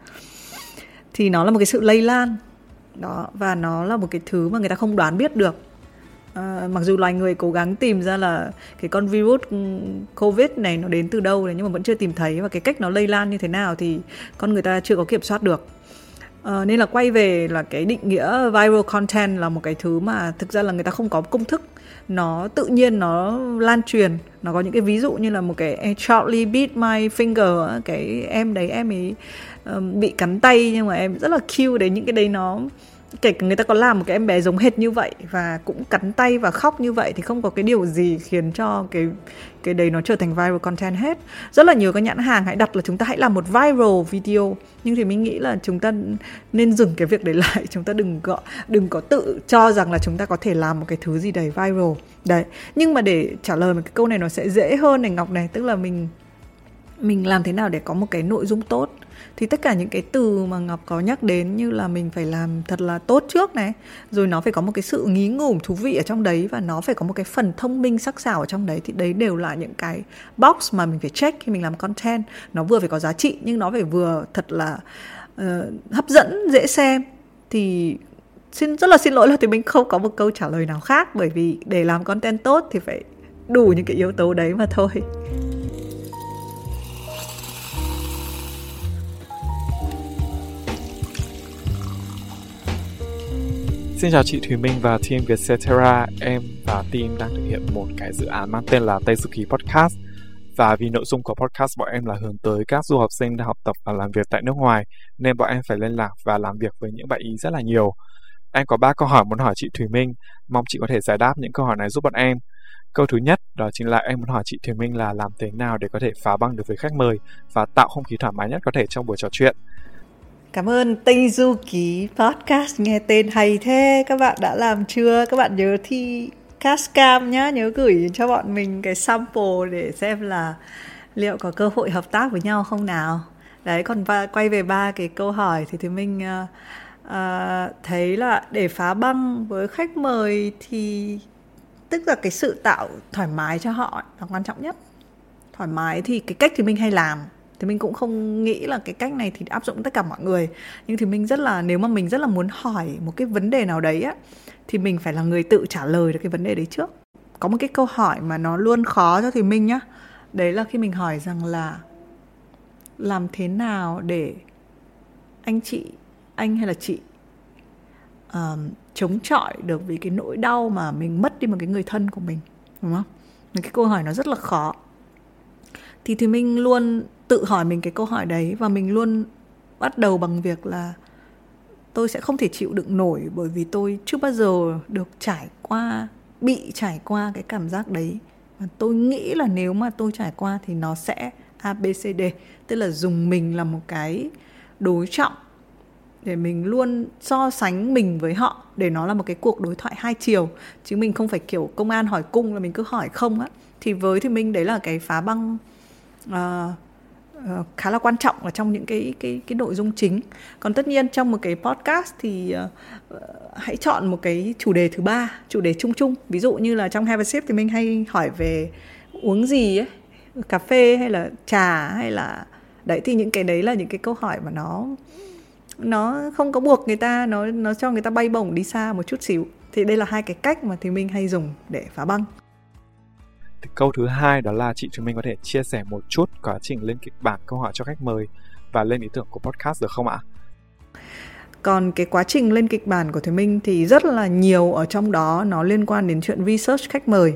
Thì nó là một cái sự lây lan đó, và nó là một cái thứ mà người ta không đoán biết được. À, mặc dù loài người cố gắng tìm ra là cái con virus Covid này nó đến từ đâu này, nhưng mà vẫn chưa tìm thấy, và cái cách nó lây lan như thế nào thì con người ta chưa có kiểm soát được. À, nên là quay về là cái định nghĩa viral content là một cái thứ mà thực ra là người ta không có công thức, nó tự nhiên nó lan truyền. Nó có những cái ví dụ như là một cái Charlie bit my finger, cái em đấy em ấy um, bị cắn tay nhưng mà em rất là cute đấy. Những cái đấy nó kể cả người ta có làm một cái em bé giống hệt như vậy và cũng cắn tay và khóc như vậy thì không có cái điều gì khiến cho cái cái đấy nó trở thành viral content hết. Rất là nhiều các nhãn hàng hãy đặt là chúng ta hãy làm một viral video, nhưng thì mình nghĩ là chúng ta nên dừng cái việc đấy lại. Chúng ta đừng gọi đừng có tự cho rằng là chúng ta có thể làm một cái thứ gì đấy viral đấy. Nhưng mà để trả lời một cái câu này nó sẽ dễ hơn này Ngọc này, tức là mình mình làm thế nào để có một cái nội dung tốt. Thì tất cả những cái từ mà Ngọc có nhắc đến, như là mình phải làm thật là tốt trước này, rồi nó phải có một cái sự ngí ngủm thú vị ở trong đấy, và nó phải có một cái phần thông minh sắc sảo ở trong đấy. Thì đấy đều là những cái box mà mình phải check khi mình làm content. Nó vừa phải có giá trị nhưng nó phải vừa thật là uh, hấp dẫn, dễ xem. Thì xin rất là xin lỗi là thì mình không có một câu trả lời nào khác, bởi vì để làm content tốt thì phải đủ những cái yếu tố đấy mà thôi. Xin chào chị Thùy Minh và team Vietcetera. Em và team đang thực hiện một cái dự án mang tên là Tây Du Ký Podcast. Và vì nội dung của podcast bọn em là hướng tới các du học sinh đang học tập và làm việc tại nước ngoài, nên bọn em phải liên lạc và làm việc với những bạn ý rất là nhiều. Em có ba câu hỏi muốn hỏi chị Thùy Minh, mong chị có thể giải đáp những câu hỏi này giúp bọn em. Câu thứ nhất đó chính là em muốn hỏi chị Thùy Minh là làm thế nào để có thể phá băng được với khách mời và tạo không khí thoải mái nhất có thể trong buổi trò chuyện. Cảm ơn Tây Du Ký Podcast, nghe tên hay thế. Các bạn đã làm chưa? Các bạn nhớ thi Cascam nhá, nhớ gửi cho bọn mình cái sample để xem là liệu có cơ hội hợp tác với nhau không nào. Đấy, còn va- quay về ba cái câu hỏi thì thì mình uh, uh, thấy là để phá băng với khách mời thì tức là cái sự tạo thoải mái cho họ là quan trọng nhất. Thoải mái thì cái cách thì mình hay làm, thì mình cũng không nghĩ là cái cách này thì áp dụng tất cả mọi người. Nhưng thì mình rất là, nếu mà mình rất là muốn hỏi một cái vấn đề nào đấy á, thì mình phải là người tự trả lời được cái vấn đề đấy trước. Có một cái câu hỏi mà nó luôn khó cho Thùy Minh nhá. Đấy là khi mình hỏi rằng là làm thế nào để anh chị, anh hay là chị um, chống chọi được với cái nỗi đau mà mình mất đi một cái người thân của mình, đúng không? Cái câu hỏi nó rất là khó. Thì thì mình luôn tự hỏi mình cái câu hỏi đấy, và mình luôn bắt đầu bằng việc là tôi sẽ không thể chịu đựng nổi, bởi vì tôi chưa bao giờ được trải qua, bị trải qua cái cảm giác đấy. Và tôi nghĩ là nếu mà tôi trải qua thì nó sẽ a bê xê đê, tức là dùng mình là một cái đối trọng để mình luôn so sánh mình với họ, để nó là một cái cuộc đối thoại hai chiều, chứ mình không phải kiểu công an hỏi cung là mình cứ hỏi không á. Thì với thì mình đấy là cái phá băng uh, uh, khá là quan trọng ở trong những cái cái cái nội dung chính. Còn tất nhiên trong một cái podcast thì uh, uh, hãy chọn một cái chủ đề thứ ba, chủ đề chung chung. Ví dụ như là trong Have a Sip thì mình hay hỏi về uống gì ấy, cà phê hay là trà hay là đấy, thì những cái đấy là những cái câu hỏi mà nó nó không có buộc người ta, nó nó cho người ta bay bổng đi xa một chút xíu. Thì đây là hai cái cách mà thì mình hay dùng để phá băng. Thì câu thứ hai đó là chị Thùy Minh có thể chia sẻ một chút quá trình lên kịch bản câu hỏi cho khách mời và lên ý tưởng của podcast được không ạ? Còn cái quá trình lên kịch bản của Thùy Minh thì rất là nhiều ở trong đó nó liên quan đến chuyện research khách mời.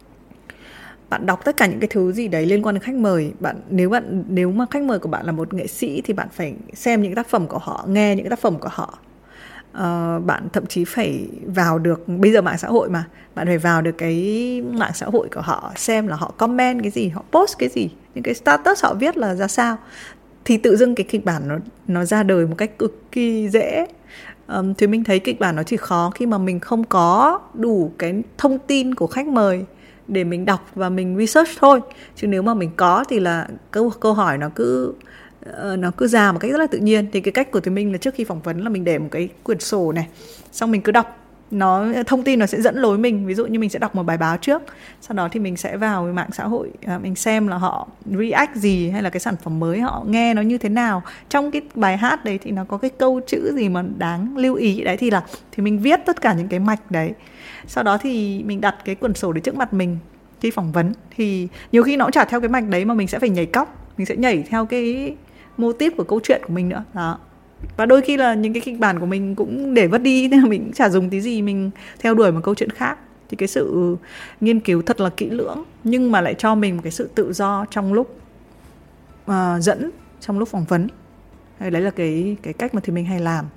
Bạn đọc tất cả những cái thứ gì đấy liên quan đến khách mời. Bạn nếu bạn nếu mà khách mời của bạn là một nghệ sĩ thì bạn phải xem những tác phẩm của họ, nghe những tác phẩm của họ. Uh, bạn thậm chí phải vào được, bây giờ mạng xã hội mà, bạn phải vào được cái mạng xã hội của họ, xem là họ comment cái gì, họ post cái gì, những cái status họ viết là ra sao, thì tự dưng cái kịch bản nó nó ra đời một cách cực kỳ dễ. Um, thì mình thấy kịch bản nó chỉ khó khi mà mình không có đủ cái thông tin của khách mời để mình đọc và mình research thôi. Chứ nếu mà mình có thì là câu câu hỏi nó cứ nó cứ ra một cách rất là tự nhiên. Thì cái cách của tụi mình là trước khi phỏng vấn là mình để một cái quyển sổ này, xong mình cứ đọc, nó thông tin nó sẽ dẫn lối mình. Ví dụ như mình sẽ đọc một bài báo trước, sau đó thì mình sẽ vào mạng xã hội, mình xem là họ react gì, hay là cái sản phẩm mới họ nghe nó như thế nào, trong cái bài hát đấy thì nó có cái câu chữ gì mà đáng lưu ý đấy. Thì là thì mình viết tất cả những cái mạch đấy, sau đó thì mình đặt cái quyển sổ đấy trước mặt mình khi phỏng vấn. Thì nhiều khi nó cũng chả theo cái mạch đấy mà mình sẽ phải nhảy cóc, mình sẽ nhảy theo cái mô típ của câu chuyện của mình nữa đó. Và đôi khi là những cái kịch bản của mình cũng để vứt đi, nên là mình cũng chả dùng tí gì, mình theo đuổi một câu chuyện khác. Thì cái sự nghiên cứu thật là kỹ lưỡng, nhưng mà lại cho mình một cái sự tự do trong lúc uh, dẫn, trong lúc phỏng vấn. Đấy là cái, cái cách mà thì mình hay làm.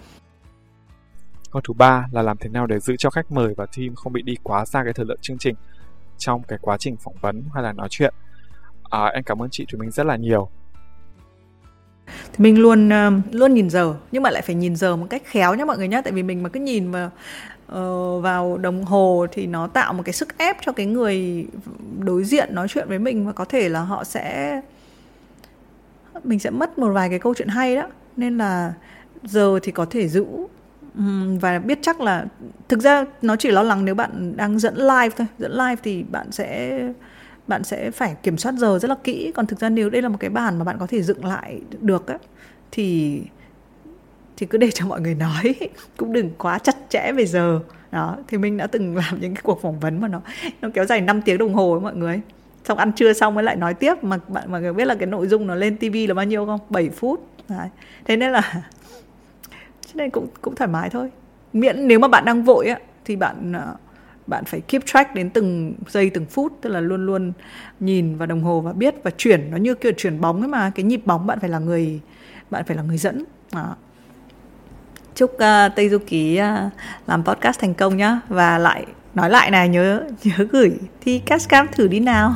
Câu thứ ba là làm thế nào để giữ cho khách mời và team không bị đi quá xa cái thời lượng chương trình trong cái quá trình phỏng vấn hay là nói chuyện. À, em cảm ơn chị Thùy Minh rất là nhiều. Thì mình luôn uh, luôn nhìn giờ, nhưng mà lại phải nhìn giờ một cách khéo nhé mọi người nhé. Tại vì mình mà cứ nhìn vào, uh, vào đồng hồ thì nó tạo một cái sức ép cho cái người đối diện nói chuyện với mình, và có thể là họ sẽ mình sẽ mất một vài cái câu chuyện hay đó. Nên là giờ thì có thể giữ um, và biết chắc là thực ra nó chỉ lo lắng nếu bạn đang dẫn live thôi. Dẫn live thì bạn sẽ bạn sẽ phải kiểm soát giờ rất là kỹ. Còn thực ra nếu đây là một cái bản mà bạn có thể dựng lại được á, thì thì cứ để cho mọi người nói, cũng đừng quá chặt chẽ về giờ đó. Thì mình đã từng làm những cái cuộc phỏng vấn mà nó nó kéo dài năm tiếng đồng hồ với mọi người, xong ăn trưa xong mới lại nói tiếp, mà bạn mọi người biết là cái nội dung nó lên tivi là bao nhiêu không? bảy phút đấy. Thế nên là cho nên cũng cũng thoải mái thôi. Miễn nếu mà bạn đang vội á thì bạn bạn phải keep track đến từng giây từng phút, tức là luôn luôn nhìn vào đồng hồ và biết, và chuyển nó như kiểu chuyển bóng ấy mà, cái nhịp bóng bạn phải là người bạn phải là người dẫn đó. Chúc uh, Tây Du Ký uh, làm podcast thành công nhá, và lại nói lại này, nhớ nhớ gửi thi Cashcam thử đi nào.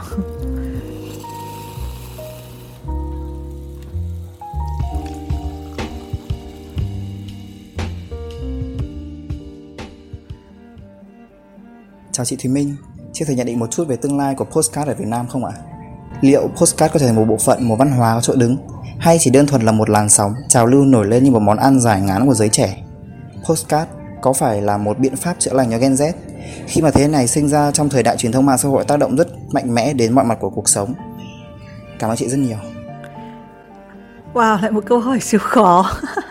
Chào chị Thùy Minh, chị có thể nhận định một chút về tương lai của podcast ở Việt Nam không ạ? Liệu podcast có trở thành một bộ phận, một văn hóa có chỗ đứng, hay chỉ đơn thuần là một làn sóng, trào lưu nổi lên như một món ăn giải ngán của giới trẻ? Podcast có phải là một biện pháp chữa lành cho Gen Z, khi mà thế này sinh ra trong thời đại truyền thông mạng xã hội tác động rất mạnh mẽ đến mọi mặt của cuộc sống? Cảm ơn chị rất nhiều. Wow, lại một câu hỏi siêu khó.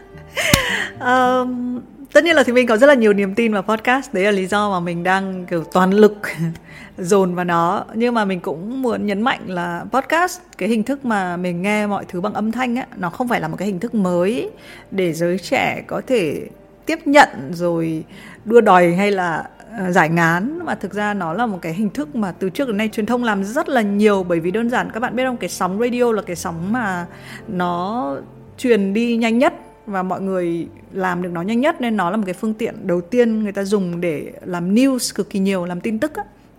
um... Tất nhiên là thì mình có rất là nhiều niềm tin vào podcast. Đấy là lý do mà mình đang kiểu toàn lực dồn vào nó. Nhưng mà mình cũng muốn nhấn mạnh là podcast, cái hình thức mà mình nghe mọi thứ bằng âm thanh á, nó không phải là một cái hình thức mới để giới trẻ có thể tiếp nhận rồi đua đòi hay là giải ngán. Mà thực ra nó là một cái hình thức mà từ trước đến nay truyền thông làm rất là nhiều. Bởi vì đơn giản các bạn biết không, cái sóng radio là cái sóng mà nó truyền đi nhanh nhất và mọi người làm được nó nhanh nhất, nên nó là một cái phương tiện đầu tiên người ta dùng để làm news cực kỳ nhiều, làm tin tức á.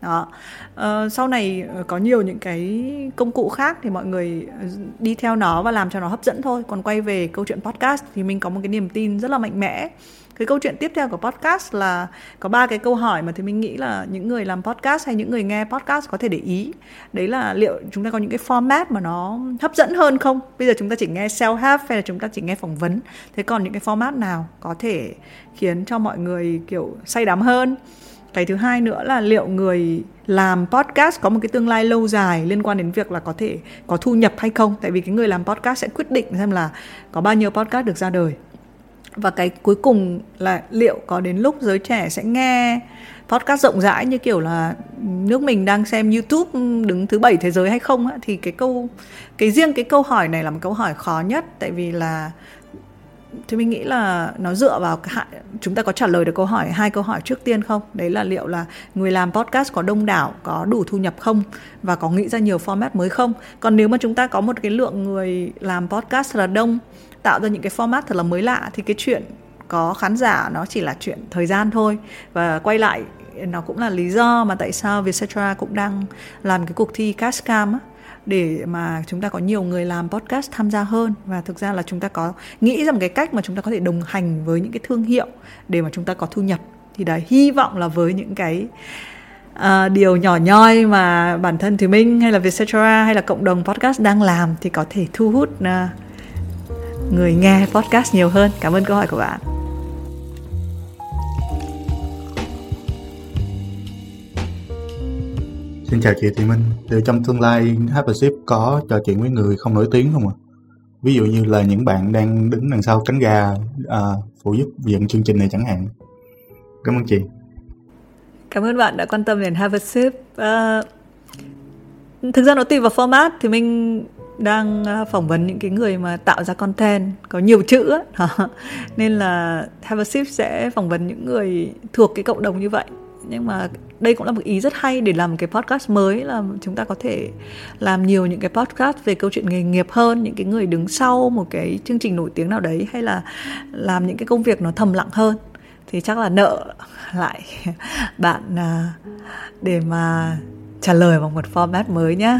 Đó. Uh, sau này có nhiều những cái công cụ khác thì mọi người đi theo nó và làm cho nó hấp dẫn thôi. Còn quay về câu chuyện podcast thì mình có một cái niềm tin rất là mạnh mẽ. Cái câu chuyện tiếp theo của podcast là có ba cái câu hỏi mà thì mình nghĩ là những người làm podcast hay những người nghe podcast có thể để ý. Đấy là liệu chúng ta có những cái format mà nó hấp dẫn hơn không? Bây giờ chúng ta chỉ nghe self-help hay là chúng ta chỉ nghe phỏng vấn. Thế còn những cái format nào có thể khiến cho mọi người kiểu say đắm hơn? Cái thứ hai nữa là liệu người làm podcast có một cái tương lai lâu dài liên quan đến việc là có thể có thu nhập hay không? Tại vì cái người làm podcast sẽ quyết định xem là có bao nhiêu podcast được ra đời. Và cái cuối cùng là liệu có đến lúc giới trẻ sẽ nghe podcast rộng rãi như kiểu là nước mình đang xem YouTube đứng thứ bảy thế giới hay không á? Thì cái câu cái riêng cái câu hỏi này là một câu hỏi khó nhất, tại vì là thì mình nghĩ là nó dựa vào chúng ta có trả lời được câu hỏi hai câu hỏi trước tiên không? Đấy là liệu là người làm podcast có đông đảo, có đủ thu nhập không, và có nghĩ ra nhiều format mới không? Còn nếu mà chúng ta có một cái lượng người làm podcast thật là đông, tạo ra những cái format thật là mới lạ, thì cái chuyện có khán giả nó chỉ là chuyện thời gian thôi. Và quay lại, nó cũng là lý do mà tại sao Vietcetera cũng đang làm cái cuộc thi Cashcam á, để mà chúng ta có nhiều người làm podcast tham gia hơn. Và thực ra là chúng ta có nghĩ ra một cái cách mà chúng ta có thể đồng hành với những cái thương hiệu để mà chúng ta có thu nhập. Thì đấy, hy vọng là với những cái uh, điều nhỏ nhoi mà bản thân Thùy Minh hay là Vietcetera hay là cộng đồng podcast đang làm thì có thể thu hút uh, người nghe podcast nhiều hơn. Cảm ơn câu hỏi của bạn. Xin chào chị Thùy Minh. Liệu trong tương lai Have a Sip có trò chuyện với người không nổi tiếng không ạ? Ví dụ như là những bạn đang đứng đằng sau cánh gà à, phụ giúp dựng chương trình này chẳng hạn. Cảm ơn chị. Cảm ơn bạn đã quan tâm đến Have a Sip. À, thực ra nó tùy vào format. Thì mình đang phỏng vấn những cái người mà tạo ra content có nhiều chữ á. Nên là Have a Sip sẽ phỏng vấn những người thuộc cái cộng đồng như vậy. Nhưng mà đây cũng là một ý rất hay để làm cái podcast mới, là chúng ta có thể làm nhiều những cái podcast về câu chuyện nghề nghiệp hơn, những cái người đứng sau một cái chương trình nổi tiếng nào đấy, hay là làm những cái công việc nó thầm lặng hơn. Thì chắc là nợ lại bạn để mà trả lời bằng một format mới nhá.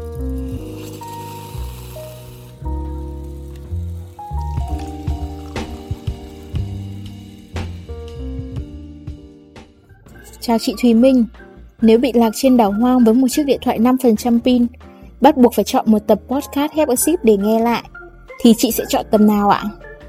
Chào chị Thùy Minh. Nếu bị lạc trên đảo hoang với một chiếc điện thoại năm phần trăm pin, bắt buộc phải chọn một tập podcast Have a Sip để nghe lại, thì chị sẽ chọn tập nào ạ?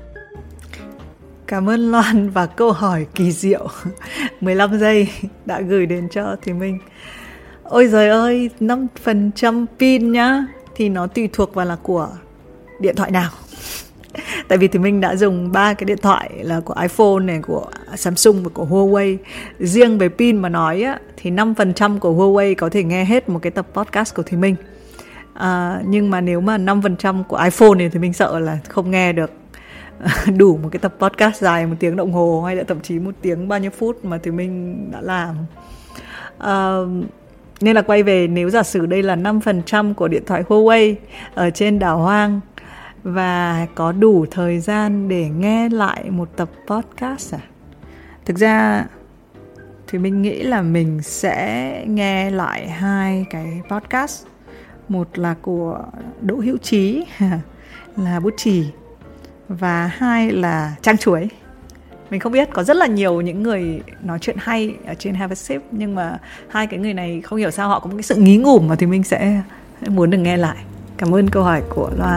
Cảm ơn Loan và câu hỏi kỳ diệu mười lăm giây đã gửi đến cho Thùy Minh. Ôi giời ơi, năm phần trăm pin nhá. Thì nó tùy thuộc vào là của điện thoại nào. Tại vì thì mình đã dùng ba cái điện thoại là của iPhone này, của Samsung và của Huawei. Riêng về pin mà nói á, thì năm phần trăm của Huawei có thể nghe hết một cái tập podcast của Thùy Minh. à, Nhưng mà nếu mà năm phần trăm của iPhone thì mình sợ là không nghe được đủ một cái tập podcast dài một tiếng đồng hồ, hay là thậm chí một tiếng bao nhiêu phút mà Thùy Minh đã làm. à, Nên là quay về, nếu giả sử đây là năm phần trăm của điện thoại Huawei ở trên đảo hoang và có đủ thời gian để nghe lại một tập podcast à? Thực ra thì mình nghĩ là mình sẽ nghe lại hai cái podcast. Một là của Đỗ Hữu Trí là bút chì, và hai là Trang Chuối. Mình không biết, có rất là nhiều những người nói chuyện hay ở trên Have a Sip, nhưng mà hai cái người này không hiểu sao họ có một cái sự ngí ngủm mà thì mình sẽ muốn được nghe lại. Cảm ơn câu hỏi của Loan.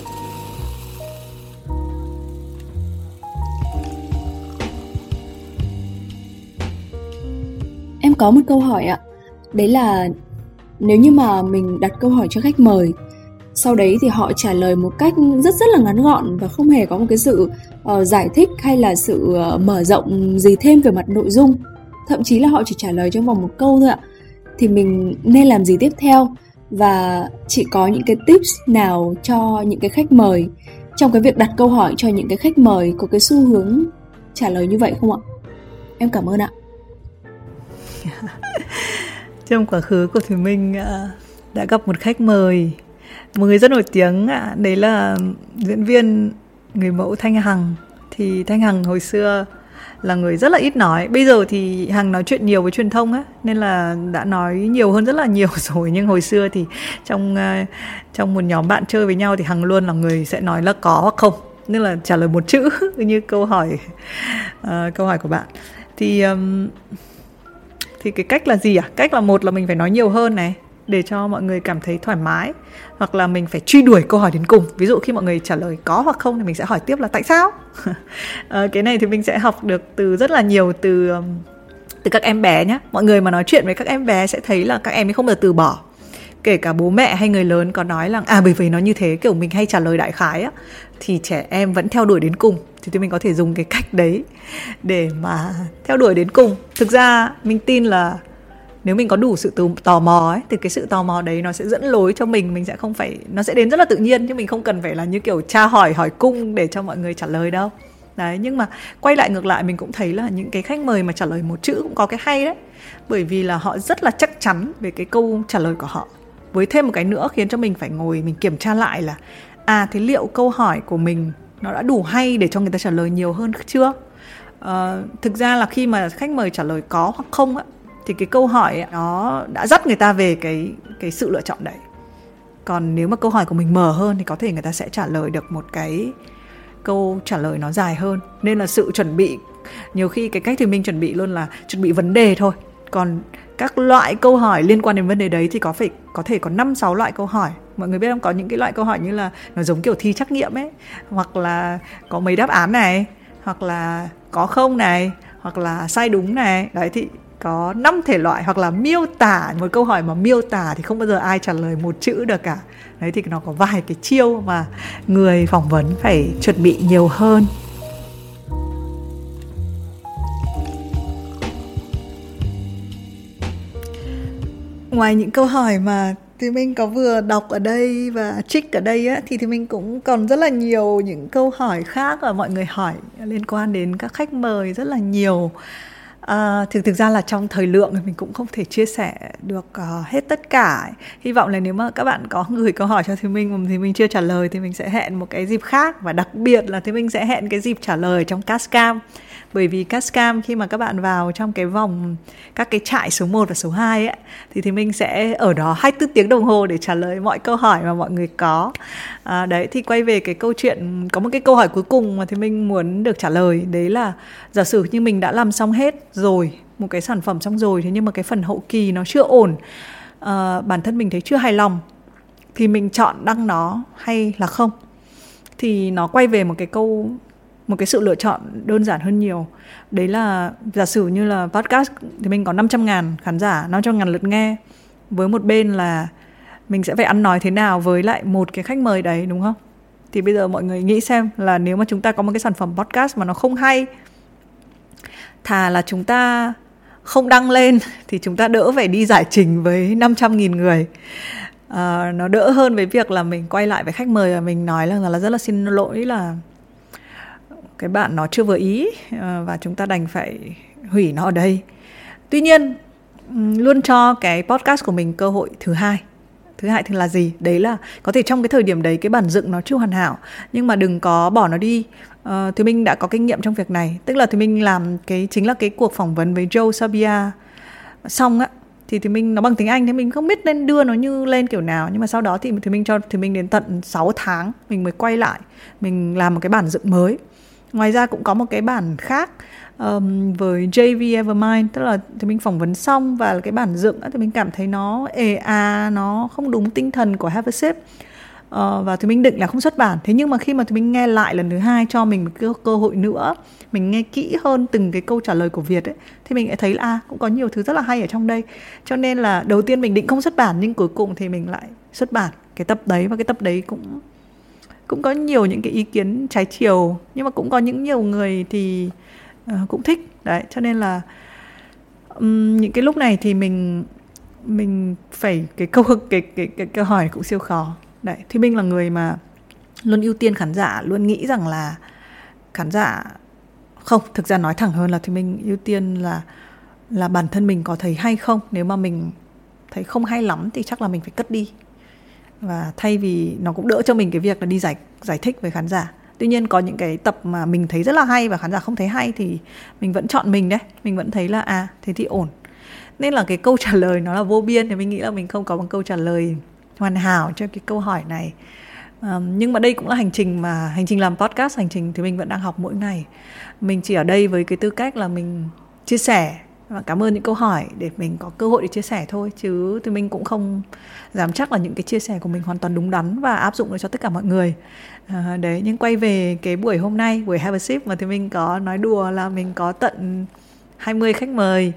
Em có một câu hỏi ạ. Đấy là nếu như mà mình đặt câu hỏi cho khách mời, sau đấy thì họ trả lời một cách rất rất là ngắn gọn và không hề có một cái sự uh, giải thích hay là sự uh, mở rộng gì thêm về mặt nội dung, thậm chí là họ chỉ trả lời trong vòng một câu thôi ạ, thì mình nên làm gì tiếp theo? Và chị có những cái tips nào cho những cái khách mời trong cái việc đặt câu hỏi cho những cái khách mời có cái xu hướng trả lời như vậy không ạ? Em cảm ơn ạ. Trong quá khứ của Thùy Minh đã gặp một khách mời, một người rất nổi tiếng, đấy là diễn viên người mẫu Thanh Hằng. Thì Thanh Hằng hồi xưa là người rất là ít nói. Bây giờ thì Hằng nói chuyện nhiều với truyền thông á, nên là đã nói nhiều hơn rất là nhiều rồi. Nhưng hồi xưa thì trong uh, trong một nhóm bạn chơi với nhau thì Hằng luôn là người sẽ nói là có hoặc không, nên là trả lời một chữ như câu hỏi uh, câu hỏi của bạn. Thì um, thì cái cách là gì à? Cách là một là mình phải nói nhiều hơn này, để cho mọi người cảm thấy thoải mái, hoặc là mình phải truy đuổi câu hỏi đến cùng. Ví dụ khi mọi người trả lời có hoặc không thì mình sẽ hỏi tiếp là tại sao. à, Cái này thì mình sẽ học được từ rất là nhiều từ từ các em bé nhé. Mọi người mà nói chuyện với các em bé sẽ thấy là các em ấy không bao giờ từ bỏ. Kể cả bố mẹ hay người lớn có nói là à bởi vì nó như thế, kiểu mình hay trả lời đại khái á, thì trẻ em vẫn theo đuổi đến cùng. Thì thì mình có thể dùng cái cách đấy để mà theo đuổi đến cùng. Thực ra mình tin là nếu mình có đủ sự tò mò ấy, thì cái sự tò mò đấy nó sẽ dẫn lối cho mình. Mình sẽ không phải, nó sẽ đến rất là tự nhiên, chứ mình không cần phải là như kiểu tra hỏi, hỏi cung để cho mọi người trả lời đâu. Đấy, nhưng mà quay lại ngược lại mình cũng thấy là những cái khách mời mà trả lời một chữ cũng có cái hay đấy. Bởi vì là họ rất là chắc chắn về cái câu trả lời của họ. Với thêm một cái nữa khiến cho mình phải ngồi mình kiểm tra lại là à thế liệu câu hỏi của mình nó đã đủ hay để cho người ta trả lời nhiều hơn chưa? À, thực ra là khi mà khách mời trả lời có hoặc không á, thì cái câu hỏi ấy, nó đã dắt người ta về cái, cái sự lựa chọn đấy. Còn nếu mà câu hỏi của mình mở hơn thì có thể người ta sẽ trả lời được một cái câu trả lời nó dài hơn. Nên là sự chuẩn bị, nhiều khi cái cách thì mình chuẩn bị luôn là chuẩn bị vấn đề thôi. Còn các loại câu hỏi liên quan đến vấn đề đấy thì có phải có thể có năm sáu loại câu hỏi. Mọi người biết không, có những cái loại câu hỏi như là nó giống kiểu thi trắc nghiệm ấy, hoặc là có mấy đáp án này, hoặc là có không này, hoặc là sai đúng này. Đấy thì có năm thể loại, hoặc là miêu tả. Một câu hỏi mà miêu tả thì không bao giờ ai trả lời một chữ được cả. Đấy thì nó có vài cái chiêu mà người phỏng vấn phải chuẩn bị nhiều hơn. Ngoài những câu hỏi mà thì mình có vừa đọc ở đây và trích ở đây á, thì thì mình cũng còn rất là nhiều những câu hỏi khác mà mọi người hỏi liên quan đến các khách mời rất là nhiều. À, thực thực ra là trong thời lượng thì mình cũng không thể chia sẻ được uh, hết tất cả. Hy vọng là nếu mà các bạn có gửi câu hỏi cho Thùy Minh mà Thùy Minh chưa trả lời thì mình sẽ hẹn một cái dịp khác, và đặc biệt là Thùy Minh sẽ hẹn cái dịp trả lời trong Castcam. Bởi vì Castcam khi mà các bạn vào trong cái vòng các cái trại số một và số hai ấy, thì thì mình sẽ ở đó hai mươi bốn tiếng đồng hồ để trả lời mọi câu hỏi mà mọi người có. À, đấy thì quay về cái câu chuyện, có một cái câu hỏi cuối cùng mà thì mình muốn được trả lời. Đấy là giả sử như mình đã làm xong hết rồi, một cái sản phẩm xong rồi, thế nhưng mà cái phần hậu kỳ nó chưa ổn, à, bản thân mình thấy chưa hài lòng, thì mình chọn đăng nó hay là không? Thì nó quay về một cái câu, một cái sự lựa chọn đơn giản hơn nhiều. Đấy là giả sử như là podcast thì mình có năm trăm ngàn khán giả, năm trăm ngàn lượt nghe, với một bên là mình sẽ phải ăn nói thế nào với lại một cái khách mời đấy, đúng không? Thì bây giờ mọi người nghĩ xem là nếu mà chúng ta có một cái sản phẩm podcast mà nó không hay, thà là chúng ta không đăng lên thì chúng ta đỡ phải đi giải trình với năm trăm nghìn người. À, nó đỡ hơn với việc là mình quay lại với khách mời và mình nói là, là rất là xin lỗi là cái bạn nó chưa vừa ý và chúng ta đành phải hủy nó ở đây. Tuy nhiên luôn cho cái podcast của mình cơ hội thứ hai. Thứ hai thì là gì? Đấy là có thể trong cái thời điểm đấy cái bản dựng nó chưa hoàn hảo, nhưng mà đừng có bỏ nó đi. uh, Thì mình đã có kinh nghiệm trong việc này. Tức là thì mình làm cái chính là cái cuộc phỏng vấn với Joe Sabia xong á, thì thì mình nó bằng tiếng Anh, thì mình không biết nên đưa nó như lên kiểu nào. Nhưng mà sau đó thì thì mình cho thì mình đến tận sáu tháng mình mới quay lại, mình làm một cái bản dựng mới. Ngoài ra cũng có một cái bản khác um, với jay vê Evermind. Tức là thì mình phỏng vấn xong và cái bản dựng thì mình cảm thấy nó ề à, nó không đúng tinh thần của Have a Sip. uh, Và thì mình định là không xuất bản. Thế nhưng mà khi mà thì mình nghe lại lần thứ hai, cho mình một cơ, cơ hội nữa, mình nghe kỹ hơn từng cái câu trả lời của Việt ấy, thì mình lại thấy là à, cũng có nhiều thứ rất là hay ở trong đây. Cho nên là đầu tiên mình định không xuất bản, nhưng cuối cùng thì mình lại xuất bản cái tập đấy. Và cái tập đấy cũng cũng có nhiều những cái ý kiến trái chiều, nhưng mà cũng có những nhiều người thì uh, cũng thích đấy. Cho nên là um, những cái lúc này thì mình mình phải cái câu cái cái cái câu hỏi cũng siêu khó đấy. Thì mình là người mà luôn ưu tiên khán giả, luôn nghĩ rằng là khán giả không, thực ra nói thẳng hơn là thì mình ưu tiên là là bản thân mình có thấy hay không. Nếu mà mình thấy không hay lắm thì chắc là mình phải cất đi. Và thay vì nó cũng đỡ cho mình cái việc là đi giải, giải thích với khán giả. Tuy nhiên có những cái tập mà mình thấy rất là hay và khán giả không thấy hay thì mình vẫn chọn mình đấy. Mình vẫn thấy là à thế thì ổn. Nên là cái câu trả lời nó là vô biên. Thì mình nghĩ là mình không có một câu trả lời hoàn hảo cho cái câu hỏi này. Um, nhưng mà đây cũng là hành trình mà hành trình làm podcast, hành trình thì mình vẫn đang học mỗi ngày. Mình chỉ ở đây với cái tư cách là mình chia sẻ và cảm ơn những câu hỏi để mình có cơ hội để chia sẻ thôi, chứ thì mình cũng không dám chắc là những cái chia sẻ của mình hoàn toàn đúng đắn và áp dụng được cho tất cả mọi người. À, đấy, nhưng quay về cái buổi hôm nay, buổi Have a Sip mà thì mình có nói đùa là mình có tận hai mươi khách mời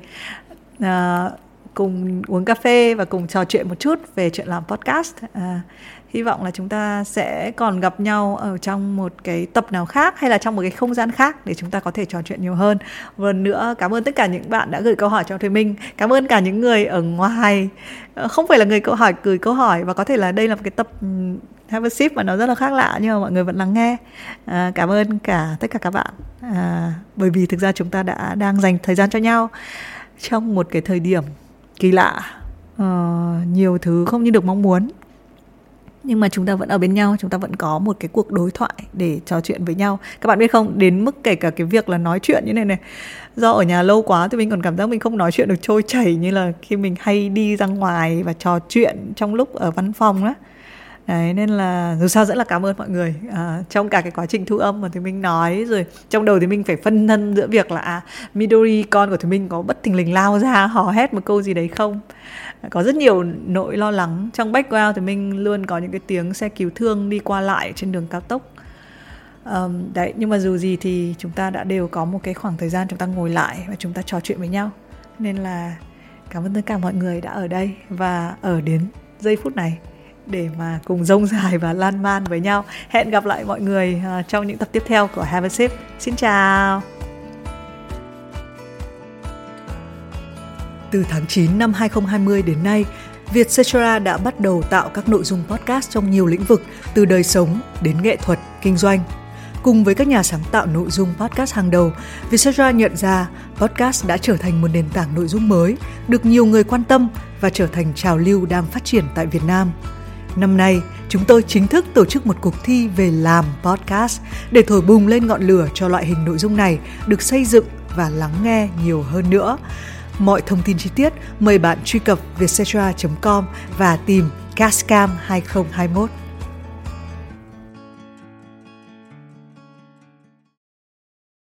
à, cùng uống cà phê và cùng trò chuyện một chút về chuyện làm podcast. À, hy vọng là chúng ta sẽ còn gặp nhau ở trong một cái tập nào khác hay là trong một cái không gian khác để chúng ta có thể trò chuyện nhiều hơn. Một lần nữa cảm ơn tất cả những bạn đã gửi câu hỏi cho Thùy Minh. Cảm ơn cả những người ở ngoài, không phải là người câu hỏi gửi câu hỏi, và có thể là đây là một cái tập Have a Sip mà nó rất là khác lạ nhưng mà mọi người vẫn lắng nghe. À, cảm ơn cả tất cả các bạn. À, bởi vì thực ra chúng ta đã đang dành thời gian cho nhau trong một cái thời điểm kỳ lạ, uh, nhiều thứ không như được mong muốn, nhưng mà chúng ta vẫn ở bên nhau, chúng ta vẫn có một cái cuộc đối thoại để trò chuyện với nhau. Các bạn biết không, đến mức kể cả cái việc là nói chuyện như này này, do ở nhà lâu quá thì mình còn cảm giác mình không nói chuyện được trôi chảy như là khi mình hay đi ra ngoài và trò chuyện trong lúc ở văn phòng đó. Đấy, nên là dù sao rất là cảm ơn mọi người. À, trong cả cái quá trình thu âm mà thì mình nói rồi, trong đầu thì mình phải phân thân giữa việc là à, Midori con của thì mình có bất thình lình lao ra hò hét một câu gì đấy không. Có rất nhiều nỗi lo lắng. Trong background thì mình luôn có những cái tiếng xe cứu thương đi qua lại trên đường cao tốc. Um, đấy, nhưng mà dù gì thì chúng ta đã đều có một cái khoảng thời gian chúng ta ngồi lại và chúng ta trò chuyện với nhau. Nên là cảm ơn tất cả mọi người đã ở đây và ở đến giây phút này để mà cùng rông dài và lan man với nhau. Hẹn gặp lại mọi người uh, trong những tập tiếp theo của Have a Sip. Xin chào. Từ tháng chín năm hai không hai không đến nay, Vietcetera đã bắt đầu tạo các nội dung podcast trong nhiều lĩnh vực, từ đời sống đến nghệ thuật, kinh doanh. Cùng với các nhà sáng tạo nội dung podcast hàng đầu, Vietcetera nhận ra podcast đã trở thành một nền tảng nội dung mới, được nhiều người quan tâm và trở thành trào lưu đang phát triển tại Việt Nam. Năm nay, chúng tôi chính thức tổ chức một cuộc thi về làm podcast để thổi bùng lên ngọn lửa cho loại hình nội dung này được xây dựng và lắng nghe nhiều hơn nữa. Mọi thông tin chi tiết mời bạn truy cập vietcetera chấm com và tìm Castcam hai không hai mốt.